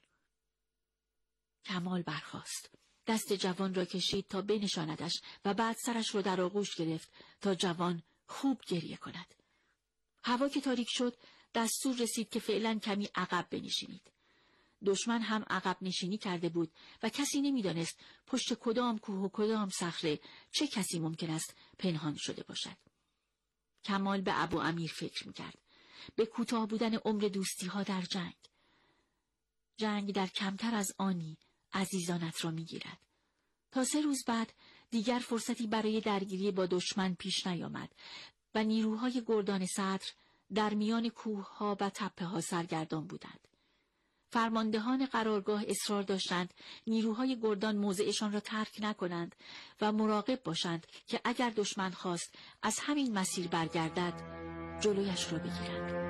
کمال برخاست، دست جوان را کشید تا بنشاندش و بعد سرش را در آغوش گرفت تا جوان خوب گریه کند. هوا که تاریک شد دستور رسید که فعلا کمی عقب بنشینید. دشمن هم عقب نشینی کرده بود و کسی نمیدانست پشت کدام کوه و کدام صخره چه کسی ممکن است پنهان شده باشد. کمال به ابو امیر فکر میکرد، به کوتاه بودن عمر دوستی ها در جنگ. جنگ در کمتر از آنی عزیزانت را میگیرد. تا 3 روز بعد دیگر فرصتی برای درگیری با دشمن پیش نیامد و نیروهای گردان صدر در میان کوه ها و تپه ها سرگردان بودند. فرماندهان قرارگاه اصرار داشتند نیروهای گردان موضعشان را ترک نکنند و مراقب باشند که اگر دشمن خواست از همین مسیر برگردد جلویش را بگیرند.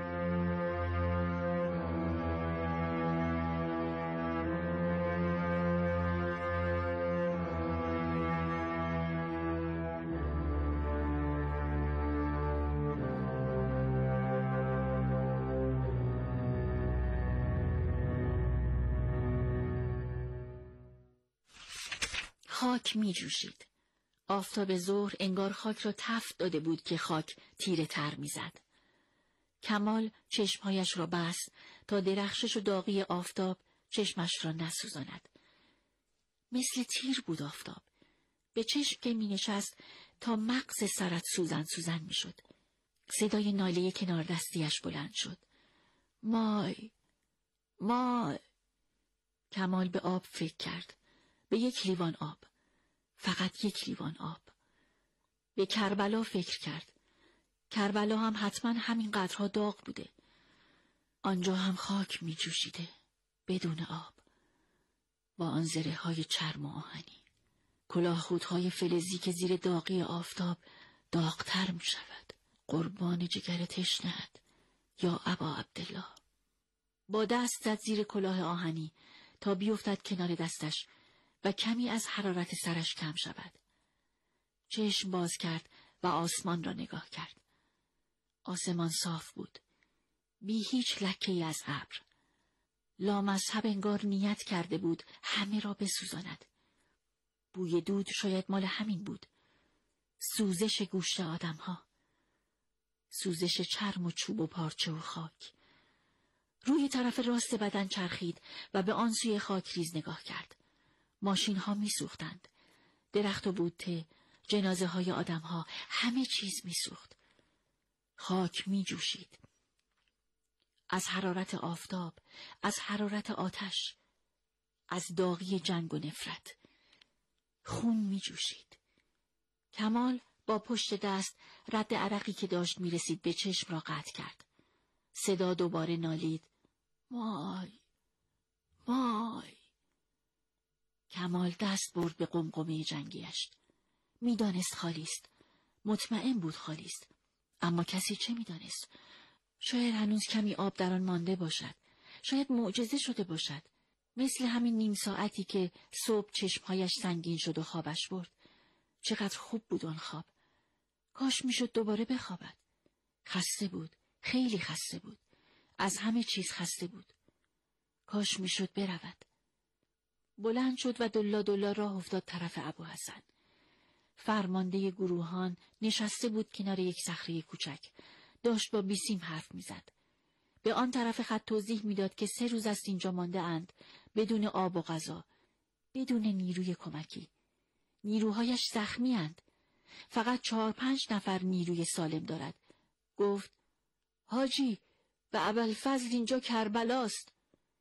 خاک می جوشید. آفتاب ظهر انگار خاک را تفت داده بود که خاک تیره تر می زد. کمال چشمهایش را بست تا درخشش و داغی آفتاب چشمش را نسوزاند. مثل تیر بود آفتاب. به چشم که می نشست تا مغز سرت سوزن سوزن می شد. صدای ناله کنار دستیش بلند شد. مای مای. کمال به آب فکر کرد. به یک لیوان آب. فقط یک لیوان آب. به کربلا فکر کرد. کربلا هم حتما همین قدرها داغ بوده. آنجا هم خاک می جوشیده. بدون آب. با آن زره های چرم و آهنی. کلاهخودهای فلزی که زیر داغی آفتاب داغتر می شود. قربان جگر تشنه‌ات یا ابا عبدالله. با دست زد زیر کلاه آهنی تا بیفتد کنار دستش و کمی از حرارت سرش کم شود. چشم باز کرد و آسمان را نگاه کرد. آسمان صاف بود. بی هیچ لکه‌ای از ابر. لامذهب انگار نیت کرده بود همه را بسوزاند. بوی دود شاید مال همین بود. سوزش گوشت آدم‌ها. سوزش چرم و چوب و پارچه و خاک. روی طرف راست بدن چرخید و به آن سوی خاکریز نگاه کرد. ماشین‌ها می‌سوختند. درخت و بوته، جنازه‌های آدم‌ها، همه چیز می‌سوخت. خاک می‌جوشید. از حرارت آفتاب، از حرارت آتش، از داغی جنگ و نفرت. خون می‌جوشید. کمال با پشت دست رد عرقی که داشت می‌رسید به چشم را قطع کرد. صدا دوباره نالید. مای مای. کمال دست برد به قمقمه جنگیش. میدانست خالی است. مطمئن بود خالی است. اما کسی چه میدانست؟ شاید هنوز کمی آب در آن مانده باشد. شاید معجزه شده باشد. مثل همین نیم ساعتی که صبح چشمهایش سنگین شد و خوابش برد. چقدر خوب بود آن خواب. کاش میشد دوباره بخوابد. خسته بود. خیلی خسته بود. از همه چیز خسته بود. کاش میشد برود. بلند شد و دلا دلا راه افتاد طرف ابوحسن. فرمانده گروهان نشسته بود کنار یک صخره کوچک. داشت با بیسیم حرف میزد. به آن طرف خط توضیح میداد که 3 روز است اینجا مانده اند بدون آب و غذا، بدون نیروی کمکی. نیروهایش زخمی اند. فقط 4-5 نفر نیروی سالم دارد. گفت حاجی و ابوالفضل اینجا کربلاست.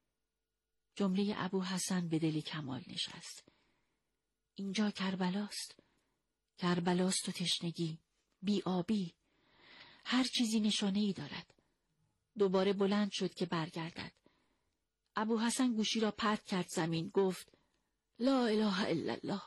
جمله ابوحسن به دل کمال نشست. اینجا کربلاست. کربلاست و تشنگی، بی آبی. هر چیزی نشانه ای دارد. دوباره بلند شد که برگردد. ابوحسن گوشی را پرت کرد زمین. گفت لا اله الا الله.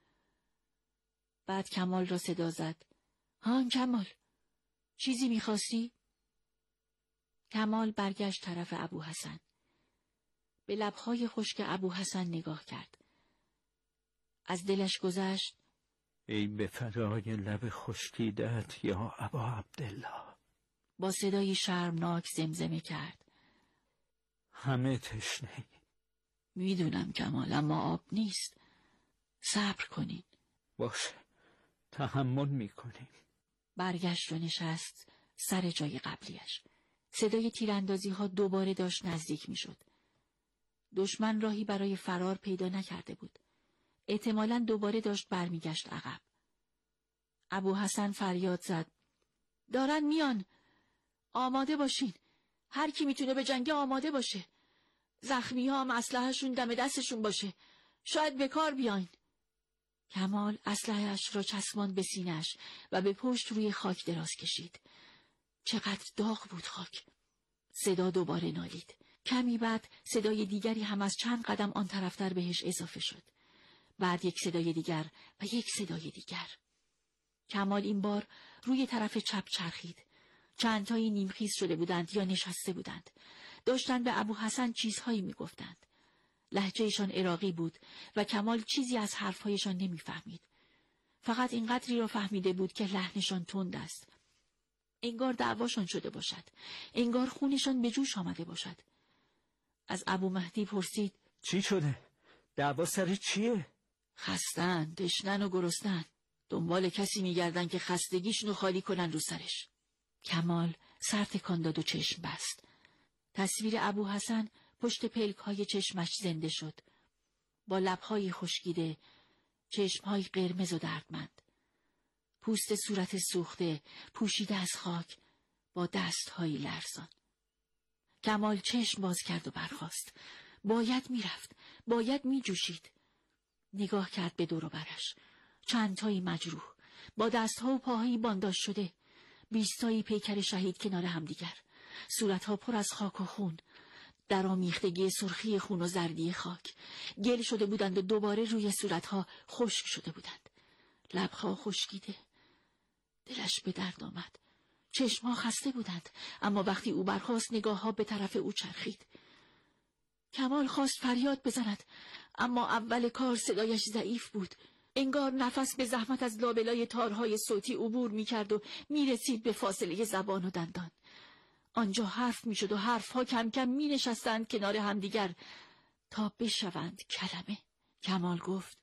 بعد کمال را صدا زد. هان کمال، چیزی میخواستی؟ کمال برگشت طرف ابوحسن. به لبهای خشک ابوحسن نگاه کرد. از دلش گذشت ای به فدای لب خشکیدت یا ابا عبدالله. با صدای شرمناک زمزمه کرد همه تشنه. میدونم کمال، اما آب نیست. صبر کنین. باشه، تحمل میکنیم. برگشت و نشست سر جای قبلیش. صدای تیراندازی ها دوباره داشت نزدیک میشد. دشمن راهی برای فرار پیدا نکرده بود. احتمالاً دوباره داشت برمیگشت عقب. ابوحسن فریاد زد دارن میان، آماده باشین. هر کی میتونه به جنگ آماده باشه. زخمی ها هم اسلحه‌شون دم دستشون باشه. شاید به کار بیاین. کمال اسلحه‌اش را چسباند به سینه‌اش و به پشت روی خاک دراز کشید. چقدر داغ بود خاک. صدا دوباره نالید. کمی بعد صدای دیگری هم از چند قدم آن طرفتر بهش اضافه شد. بعد یک صدای دیگر و یک صدای دیگر. کمال این بار روی طرف چپ چرخید. چند تایی نیمخیز شده بودند یا نشسته بودند. داشتند به ابوحسن چیزهایی میگفتند. لهجهشان عراقی بود و کمال چیزی از حرفهایشان نمیفهمید. فقط اینقدری را فهمیده بود که لحنشان تند است. انگار دعواشان شده باشد. انگار خونشان به جوش آمده باشد. از ابو مهدی پرسید چی شده؟ دعوا سر چیه؟ خستن، تشنن و گرسنن. دنبال کسی میگردن که خستگیشونو خالی کنن رو سرش. کمال سر تکان داد و چشم بست. تصویر ابوحسن پشت پلک‌های چشمش زنده شد. با لب‌های خشکیده، چشم‌های قرمز و دردمند. پوست صورت سوخته، پوشیده از خاک، با دست‌های لرزان. کمال چشم باز کرد و برخاست. باید میرفت، باید میجوشید. نگاه کرد به دور و برش. چند تایی مجروح، با دست‌ها و پاهایی بانداژ شده. 20 تایی پیکر شهید کنار همدیگر. صورت‌ها پر از خاک و خون. در آمیختگی سرخی خون و زردی خاک. گل شده بودند و دوباره روی صورت‌ها خشک شده بودند. لب‌ها خشکیده. دلش به درد آمد. چشم‌ها خسته بودند، اما وقتی او برخاست نگاه‌ها به طرف او چرخید. کمال خواست فریاد بزند، اما اول کار صدایش ضعیف بود. انگار نفس به زحمت از لابلای تارهای صوتی عبور می‌کرد و می‌رسید به فاصله زبان و دندان. آنجا حرف می‌شد و حرف‌ها کم کم می‌نشستند کنار همدیگر تا بشوند کلمه. کمال گفت: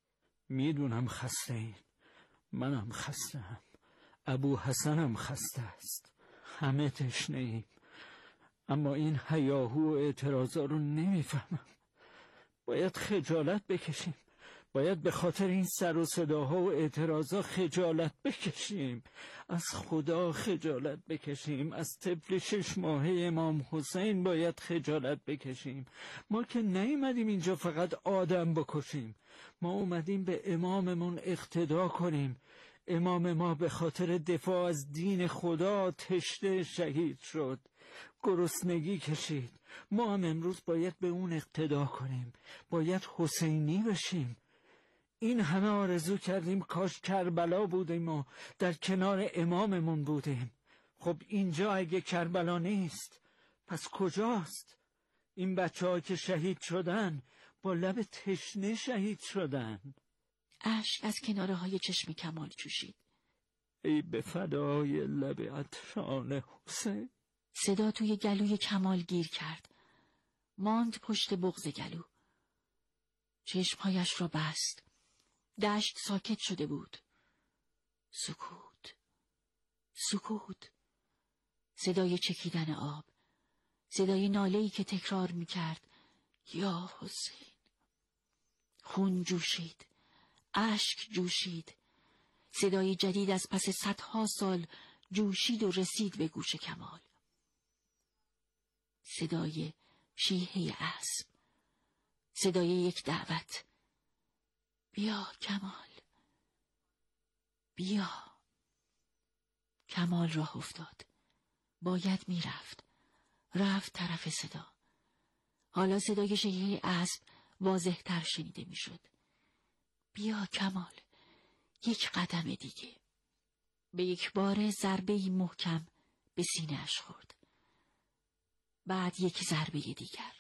میدونم خسته این. منم خسته‌ام. ابوحسنم خسته است. همه تشنه ایم. اما این هیاهو و اعتراضا رو نمیفهمم. باید خجالت بکشیم. باید به خاطر این سر و صداها و اعتراضا خجالت بکشیم. از خدا خجالت بکشیم. از طفل 6 ماهه امام حسین باید خجالت بکشیم. ما که نیومدیم اینجا فقط آدم بکشیم. ما اومدیم به اماممون اقتدا کنیم. امام ما به خاطر دفاع از دین خدا تشنه شهید شد، گرسنگی کشید. ما هم امروز باید به اون اقتدا کنیم. باید حسینی بشیم. این همه آرزو کردیم کاش کربلا بودیم و در کنار اماممون بودیم. خب اینجا اگه کربلا نیست پس کجاست؟ این بچه‌ها که شهید شدن با لب تشنه شهید شدن. اشک از کناره های چشم کمال جوشید. ای به فدای لب عطشان حسین. صدا توی گلوی کمال گیر کرد. ماند پشت بغض گلو. چشمهایش را بست. دشت ساکت شده بود. سکوت. سکوت. صدای چکیدن آب. صدای ناله‌ای که تکرار می‌کرد: یا حسین. خون جوشید. اشک جوشید. صدای جدید از پس 100 سال جوشید و رسید به گوش کمال. صدای شیهه اسب. صدای یک دعوت: بیا کمال، بیا. کمال راه افتاد. باید میرفت. رفت طرف صدا. حالا صدای شیهه اسب واضح تر شنیده میشد. بیا کمال، یک قدم دیگه. به یک بار ضربه‌ای محکم به سینه‌اش خورد. بعد یک ضربه دیگر.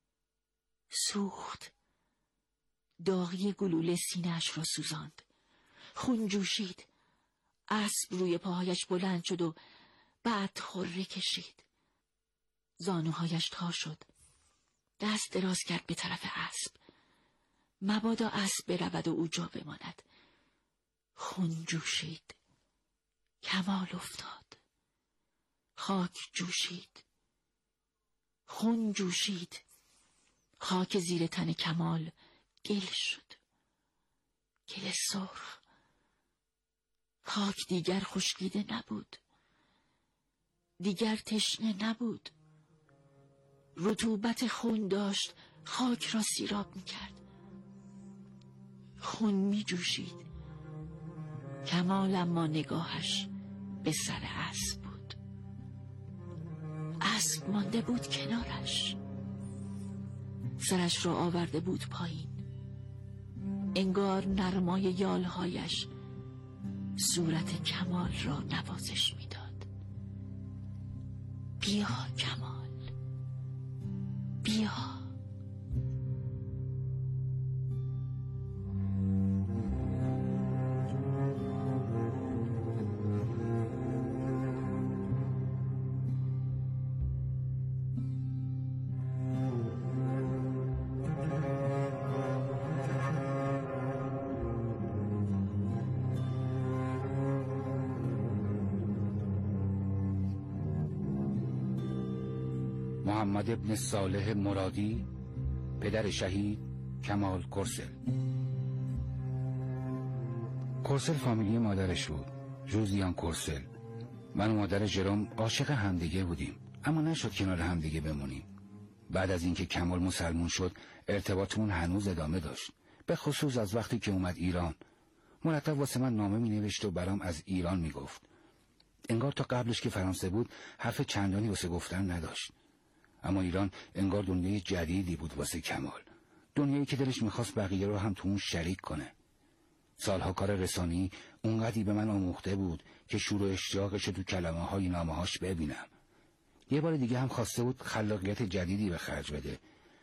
سوخت. داغی گلوله سینه‌اش را سوزاند. خون جوشید. اسب روی پاهایش بلند شد و بعد خره کشید. زانوهایش تا شد. دست دراز کرد به طرف اسب. مبادا اسب برود و او جا بماند. خون جوشید. کمال افتاد. خاک جوشید. خون جوشید. خاک زیر تن کمال گل شد. گل سرخ. خاک دیگر خشکیده نبود. دیگر تشنه نبود. رطوبت خون داشت خاک را سیراب می‌کرد. خون می‌جوشید. کمال اما نگاهش به سر اسب بود. اسب مانده بود کنارش. سرش را آورده بود پایین. انگار نرمای یالهایش صورت کمال را نوازش میداد. بیا کمال، بیا. محمد ابن صالح مرادی، پدر شهید کمال کورسل. کورسل فامیلی مادرش بود، ژوزیان کورسل. من و مادر ژروم عاشق همدیگه بودیم، اما نشد کنار همدیگه بمونیم. بعد از اینکه کمال مسلمون شد ارتباطمون هنوز ادامه داشت، به خصوص از وقتی که اومد ایران. مرتب واسه من نامه می نوشت و برام از ایران می گفت. انگار تا قبلش که فرانسه بود حرف چندانی واسه گفتن نداشت. اما ایران انگار دنیای جدیدی بود واسه کمال، دنیایی که دلش میخواست بقیه رو هم تو اون شریک کنه. سالها کار رسانی اونقدی به من آموخته بود که شور و اشتیاقش تو کلمه های نامه‌هاش ببینم. یه بار دیگه هم خواسته بود خلاقیت جدیدی به خرج بده.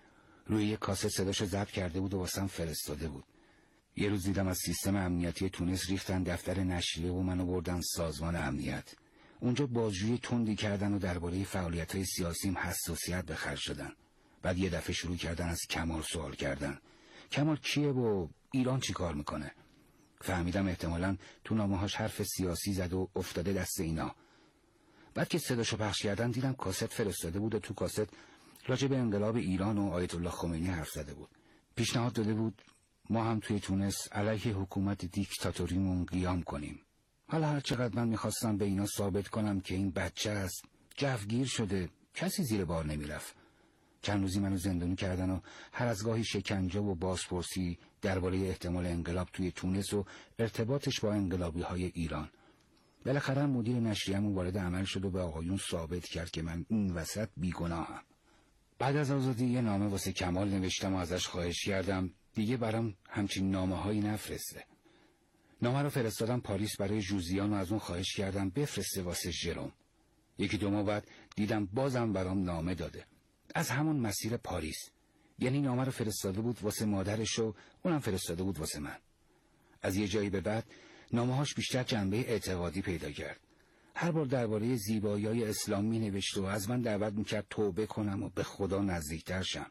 روی یک کاست صداشو ضبط کرده بود و واسم فرستاده بود. یه روز دیدم از سیستم امنیتی تونس ریختن دفتر نشریه و منو بردن سازمان امنیت. اونجا بازجویی تندی کردن و درباره فعالیت‌های سیاسیم حساسیت به خرج دادن. بعد یه دفعه شروع کردن از کمال سوال کردن. کمال کیه و ایران چی کار میکنه؟ فهمیدم احتمالاً تو نامه‌هاش حرف سیاسی زد و افتاده دست اینا. بعد که صداشو پخش کردن دیدم کاست فرستاده بود و تو کاست راجع به انقلاب ایران و آیت الله خمینی حرف زده بود. پیشنهاد داده بود ما هم توی تونس علیه حکومت دیکتاتوریمون قیام کنیم. حالا هر چقدر من میخواستم به اینا ثابت کنم که این بچه است، جوگیر شده، کسی زیر بار نمیرفت. چند روزی منو زندانی کردن و هر از گاهی شکنجه و بازپرسی درباره احتمال انقلاب توی تونس و ارتباطش با انقلابی‌های ایران. بالاخره مدیر نشریه‌مون وارد عمل شد و به آقایون ثابت کرد که من این وسط بیگناهم. بعد از آزادی یه نامه واسه کمال نوشتم و ازش خواهش کردم دیگه برام همچین نامه‌هایی نفرسته. نامه رو فرستادم پاریس برای ژوزیان و از اون خواهش کردم بفرسته واسه ژروم. یکی دو ماه بعد دیدم بازم برام نامه داده. از همون مسیر پاریس. یعنی نامه رو فرستاده بود واسه مادرش و اونم فرستاده بود واسه من. از یه جایی به بعد نامه‌هاش بیشتر جنبه اعتقادی پیدا کرد. هر بار درباره زیبایی‌های اسلام می‌نوشت و از من دعوت می‌کرد توبه کنم و به خدا نزدیکتر شم.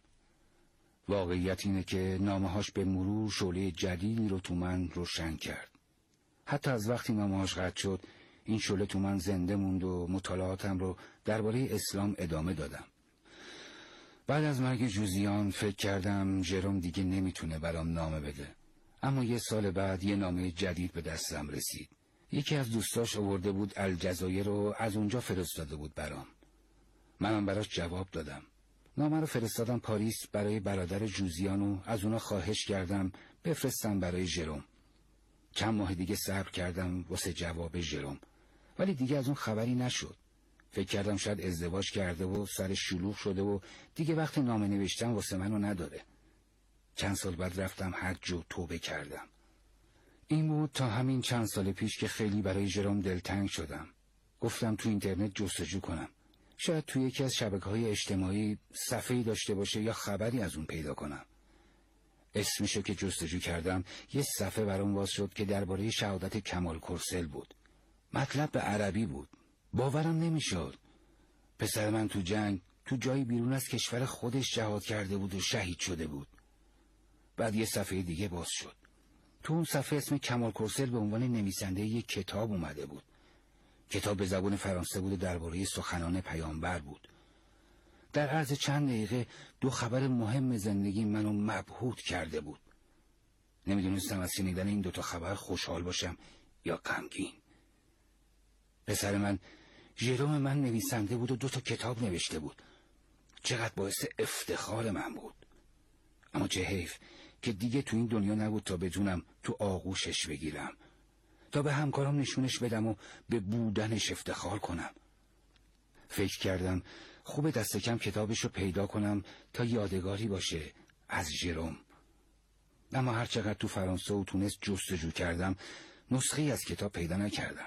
واقعیت اینه که نامه‌هاش به مرور شعله جدیدی رو تو من روشن کرد. حتی از وقتی نامه‌هاش قطع شد این شعله تو من زنده موند و مطالعاتم رو درباره اسلام ادامه دادم. بعد از مرگ ژوزیان فکر کردم ژروم دیگه نمیتونه برام نامه بده. اما یه سال بعد یه نامه جدید به دستم رسید. یکی از دوستاش آورده بود الجزایر رو از اونجا فرستاده بود برام. منم براش جواب دادم. نامه رو فرستادم پاریس برای برادر ژوزیان و از اونا خواهش کردم بفرستم برای ژروم. چند ماه دیگه صبر کردم واسه جواب ژروم، ولی دیگه از اون خبری نشد. فکر کردم شاید ازدواج کرده و سر شلوغ شده و دیگه وقت نامه نوشتن واسه منو نداره. چند سال بعد رفتم حج و توبه کردم. این بود تا همین چند سال پیش که خیلی برای ژروم دلتنگ شدم. گفتم تو اینترنت جستجو کنم. شاید تو یکی از شبکه‌های اجتماعی صفحه‌ای داشته باشه یا خبری از اون پیدا کنم. اسمشو که جستجو کردم یه صفحه برام باز شد که درباره شهادت کمال کورسل بود. مطلب به عربی بود. باورم نمیشد. پسر من تو جنگ تو جایی بیرون از کشور خودش جهاد کرده بود و شهید شده بود. بعد یه صفحه دیگه باز شد. تو اون صفحه اسم کمال کورسل به عنوان نویسنده یک کتاب اومده بود. کتاب به زبان فرانسه بود و درباره سخنان پیامبر بود. در عرض چند دقیقه دو خبر مهم زندگی منو مبهوت کرده بود. نمیدونستم از شنیدن این دوتا خبر خوشحال باشم یا غمگین. پسر من ژروم من نویسنده بود و دوتا کتاب نوشته بود. چقدر باعث افتخار من بود. اما چه حیف که دیگه تو این دنیا نبود تا بتونم تو آغوشش بگیرم، تا به همکارام نشونش بدم و به بودنش افتخار کنم. فکر کردم خوب دست کم کتابشو پیدا کنم تا یادگاری باشه از ژروم. اما هر چقدر تو فرانسه و تونس جستجو کردم نسخه‌ای از کتاب پیدا نکردم.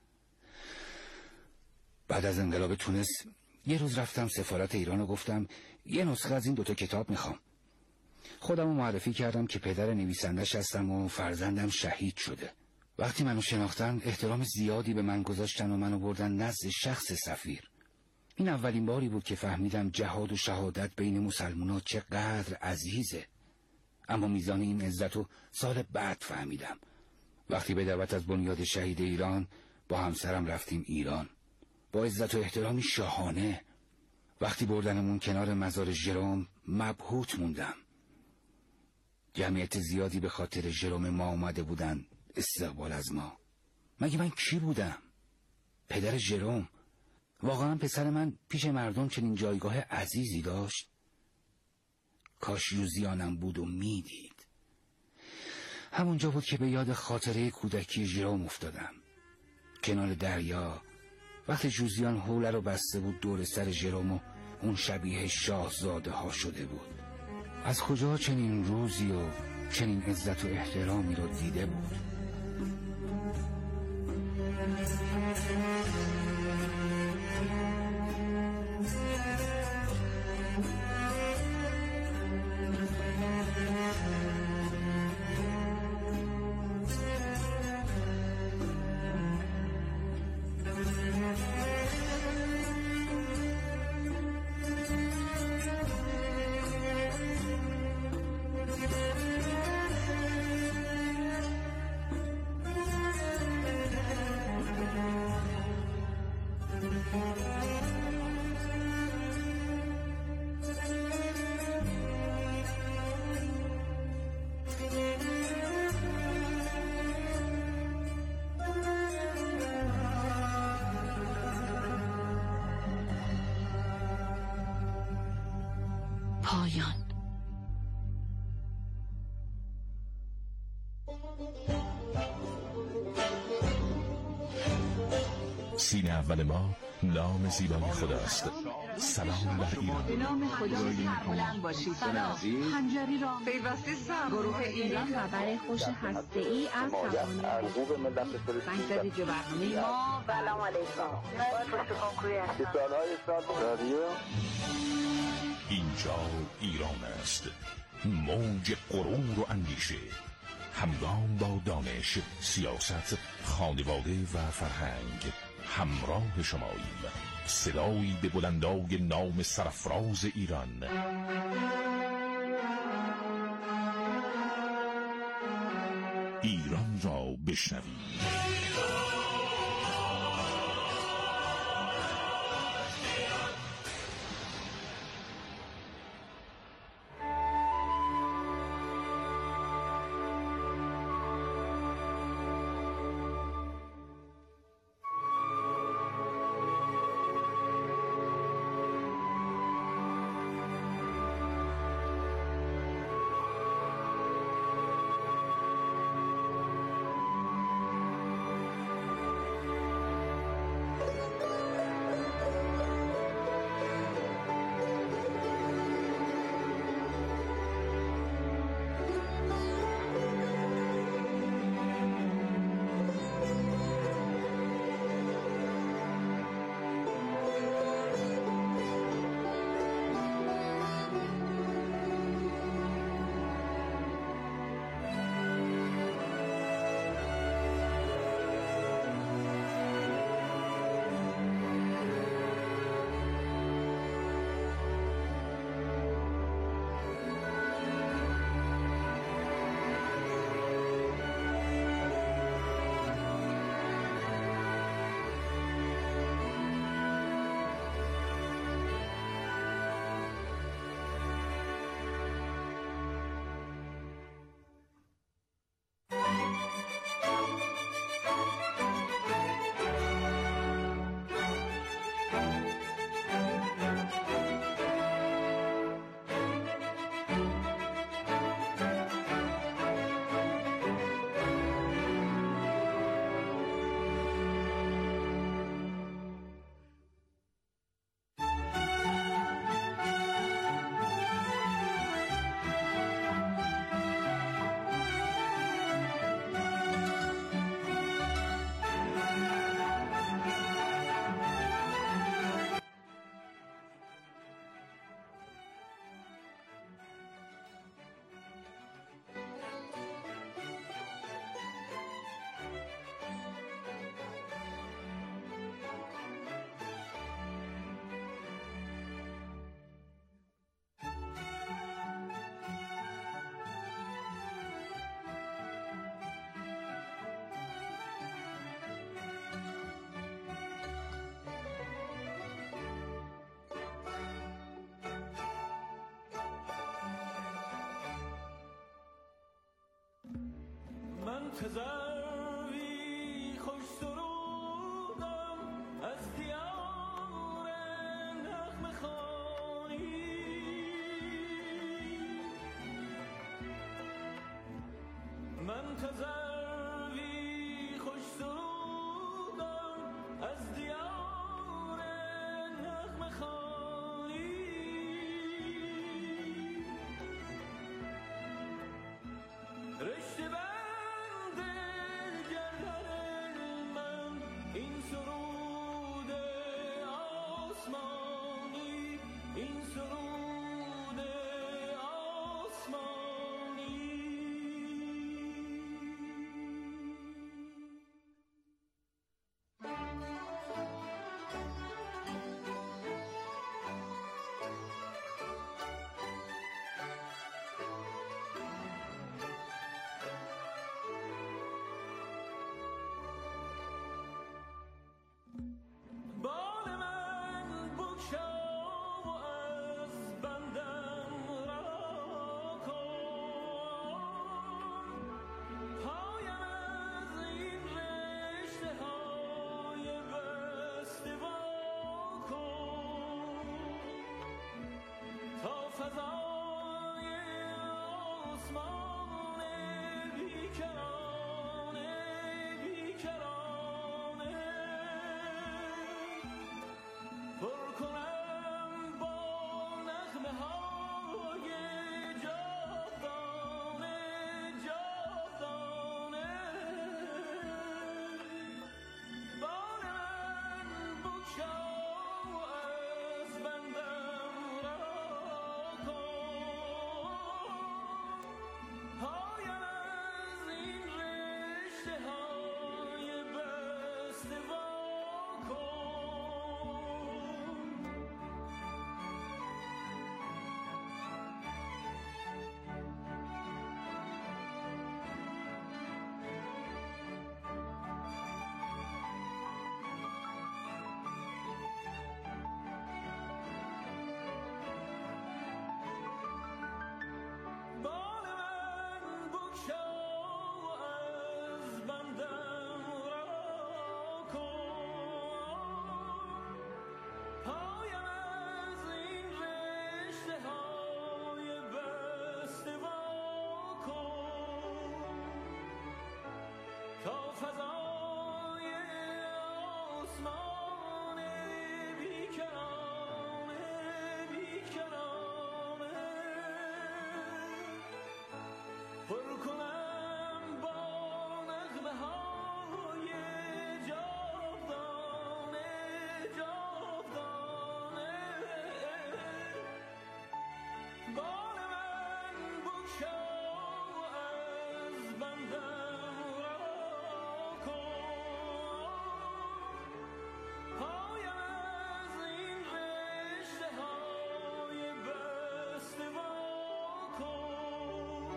بعد از انقلاب تونس یه روز رفتم سفارت ایران و گفتم یه نسخه از این دوتا کتاب میخوام. خودمو معرفی کردم که پدر نویسندش هستم و فرزندم شهید شده. وقتی منو شناختن احترام زیادی به من گذاشتن و منو بردن نزد شخص سفیر. این اولین باری بود که فهمیدم جهاد و شهادت بین مسلمونا چقدر عزیزه. اما میزان این عزتو سال بعد فهمیدم. وقتی به دعوت از بنیاد شهید ایران با همسرم رفتیم ایران. با عزت و احترامی شاهانه. وقتی بردنمون کنار مزار ژروم مبهوت موندم. جمعیت زیادی به خاطر ژروم ما اومده بودن استقبال از ما. مگه من کی بودم؟ پدر ژروم. واقعا پسر من پیش مردم چنین جایگاه عزیزی داشت؟ کاش یوزیانم بود و میدید. همونجا بود که به یاد خاطره کودکی ژروم افتادم. کنار دریا وقتی جوزیان حوله رو بسته بود دور سر ژروم و اون شبیه شاهزاده ها شده بود. از کجا چنین روزی و چنین عزت و احترامی رو دیده بود؟ پایان. سینه اول ما نام زیبای خداست. سلام بر ایران. به نام خدا بلند باشید. خنجری را پیوسته سر گروه ایران خبر خوش هسته‌ای از توانه بنگذاری جو برنامه ما. سلام علیکم. اینجا ایران است. موج غرور و اندیشه، همگام با دانش، سیاست، خانواده و فرهنگ همراه شماییم. صدایی به بلندای نام سرفراز ایران. ایران را بشنوید. تزوی خوش سرودم از دیار نغمه خوانی من تزوی خوش سرودم از دیار نغمه خوانی رشته بند گردن من این سرود آسمانی این سرود آسمانی بال من بگشا و از بندم رها کن پایم از این رشته های بسته وا کن تا فضای آسمان بیکرانه بیکرانه پر کنم با نغمه های جاودانه جاودانه بال من بگشا و از بندم رها کن پایم از این رشته های بسته وا کن بال من بگشا و از بندم رها کن پایم از این رشته های بسته وا کن تا فضای آسمان بیکرانه بیکرانه پر کنم با نغمه های جاودانه جاودانه بال من بگشا و از بندم رها کن پایم از این رشته های بسته وا کن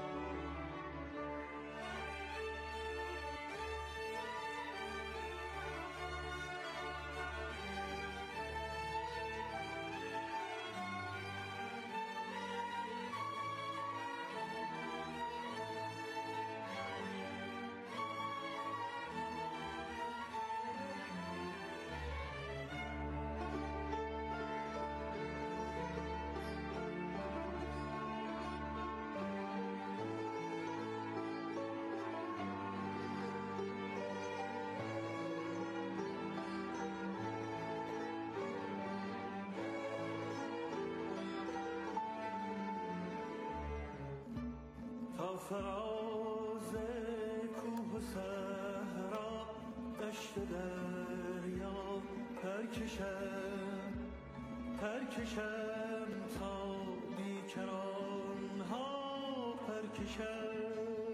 تا فراز کوه و صحرا دشت و دریا پرکشم پرکشم تا بیکران ها پرکشم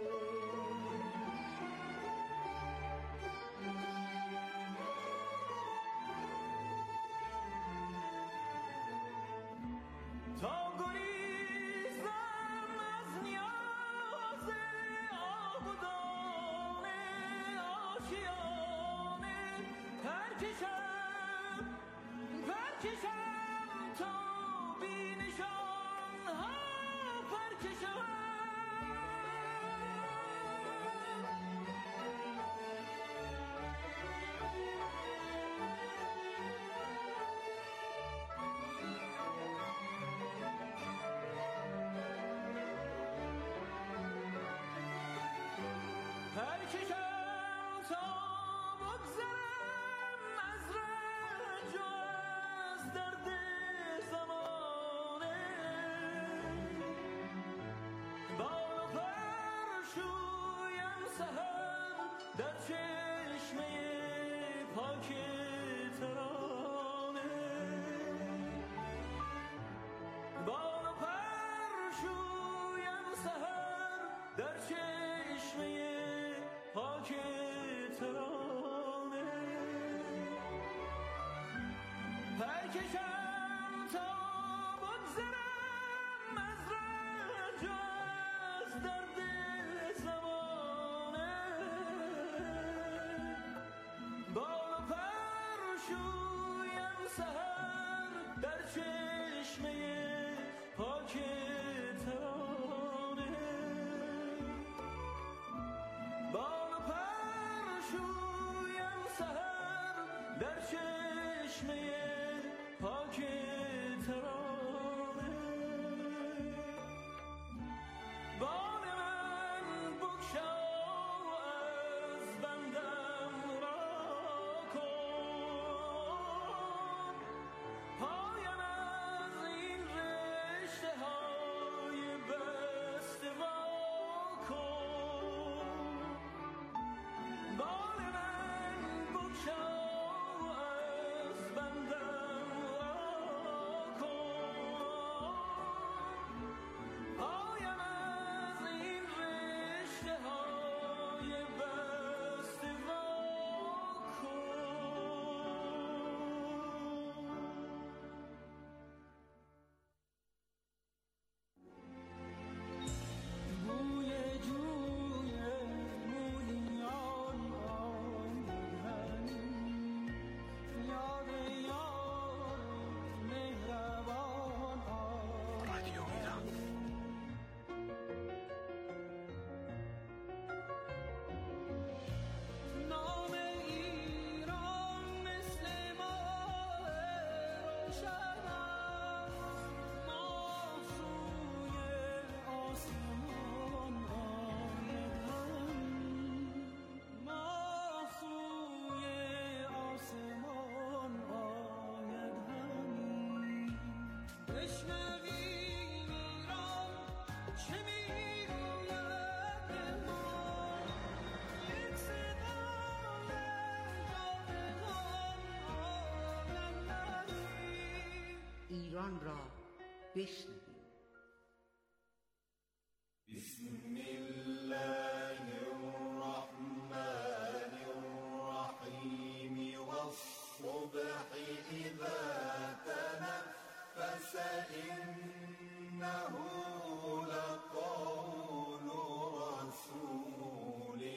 تا گریزم از نیاز آب و دانه آشیانه پرکشم پرکشم تا بی نشان ها پرکشم بال و پر شویم سحر در چشمه پاک ترانه پرکشم تا بگذرم از رنج و از درد زمانه بال و پر شویم سحر در چشمه پاک ترانه بال و پر شویم سحر در چشمه پاک ترانه بال من بگشا از بندم را کن پایم از این رشته های بسته وا کن بال من بگشا از بندم را کن پایم از این رشته های بسته وا کن بوی جوی مولیان آمدنی یاد یار مهربان رادیو ایران. نام ایران مثل ماه روشن است ماه سوی آسمان آید همی ماه سوی آسمان آید همی بشنویم ایران چه میگوید به ما یک صدای جاودان آید همی ایران را بشنویم. بسم الله الرحمن الرحيم والصبح إذا تنفس إنه لقول رسول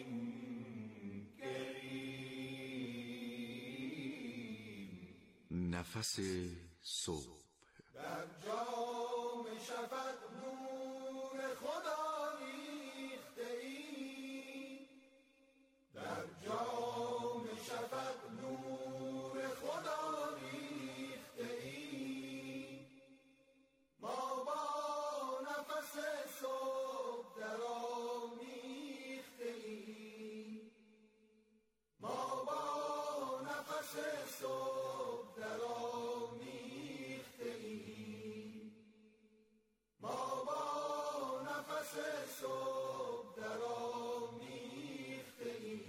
كريم. نفس صبح در جام شفق نور خدا ریخته ای در جام شفق نور خدا ریخته ای ما با نفس صبح در آمیخته ای ما با نفس صبح در آمیخته ای ما با نفس صبح در آمیخته ای.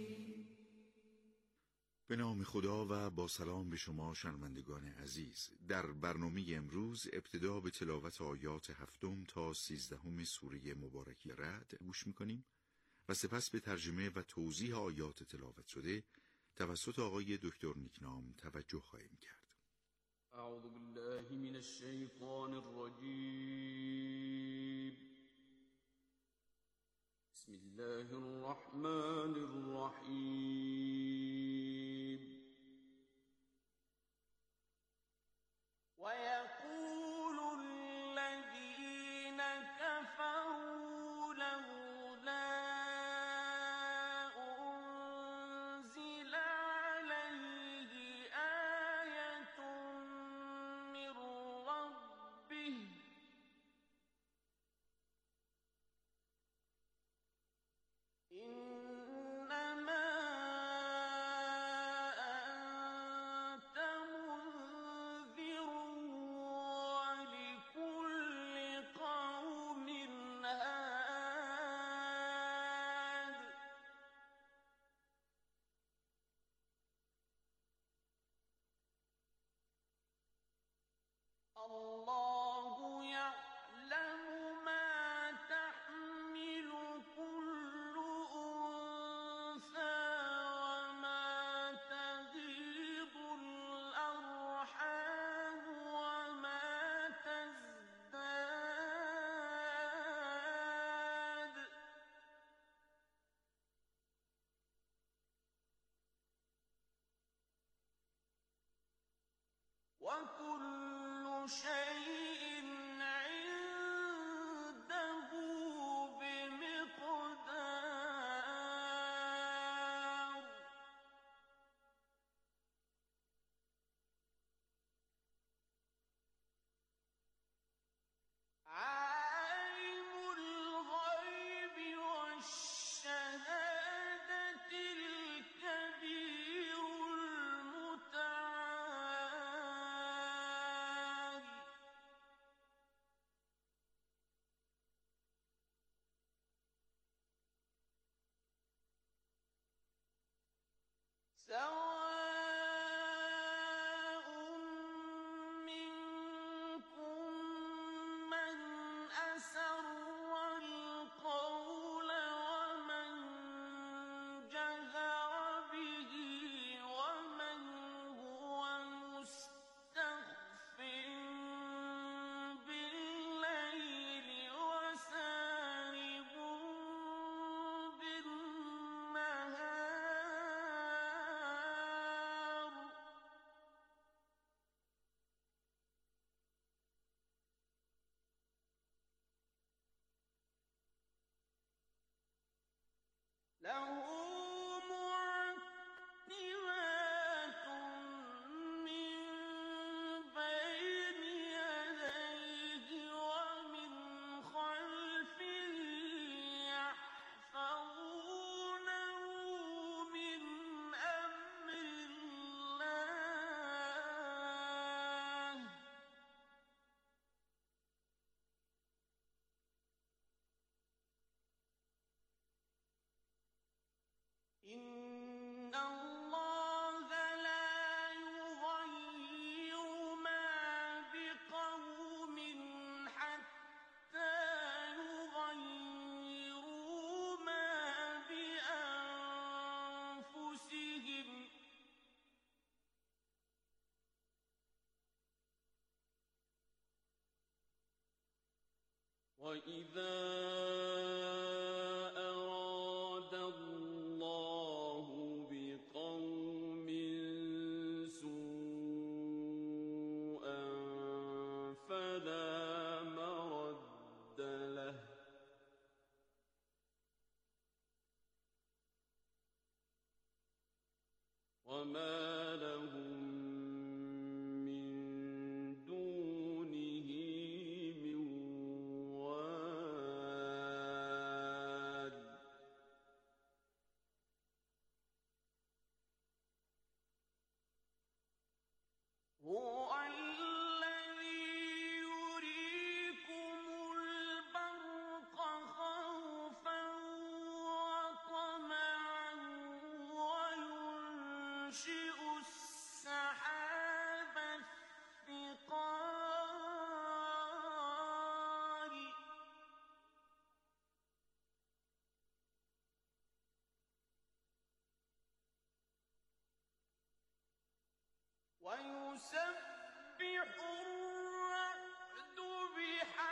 به نام خدا و با سلام به شما شنوندگان عزیز. در برنامه امروز ابتدا به تلاوت آیات 7 تا 13 سوره مبارکه رعد گوش می‌کنیم و سپس به ترجمه و توضیح آیات تلاوت شده توسط آقای دکتر نیکنام توجه خواهیم کرد. اعوذ بالله من الشیطان الرجیم بسم الله الرحمن الرحیم ويقول الذين كفروا لولا أنزل عليه آية من ربه إنما وكل شيء عنده بمقدار عالم الغيب والشهادة الكبير المتعال سواء منكم من أسر القول ومن جهر به ومن هو مستخف بالليل وسارب بالنهار له معقبات من بين يديه ومن خلفه يحفظونه من أمر الله إن الله لا يغير ما بقوم حتى يغيروا ما بأنفسهم وإذا أراد الله بقوم سوءا فلا مرد له وما لهم من دونه من واد هو الذي يريكم البرق خوفا وطمعا وينشئ السحاب الثقال ويسبح الرعد بحمده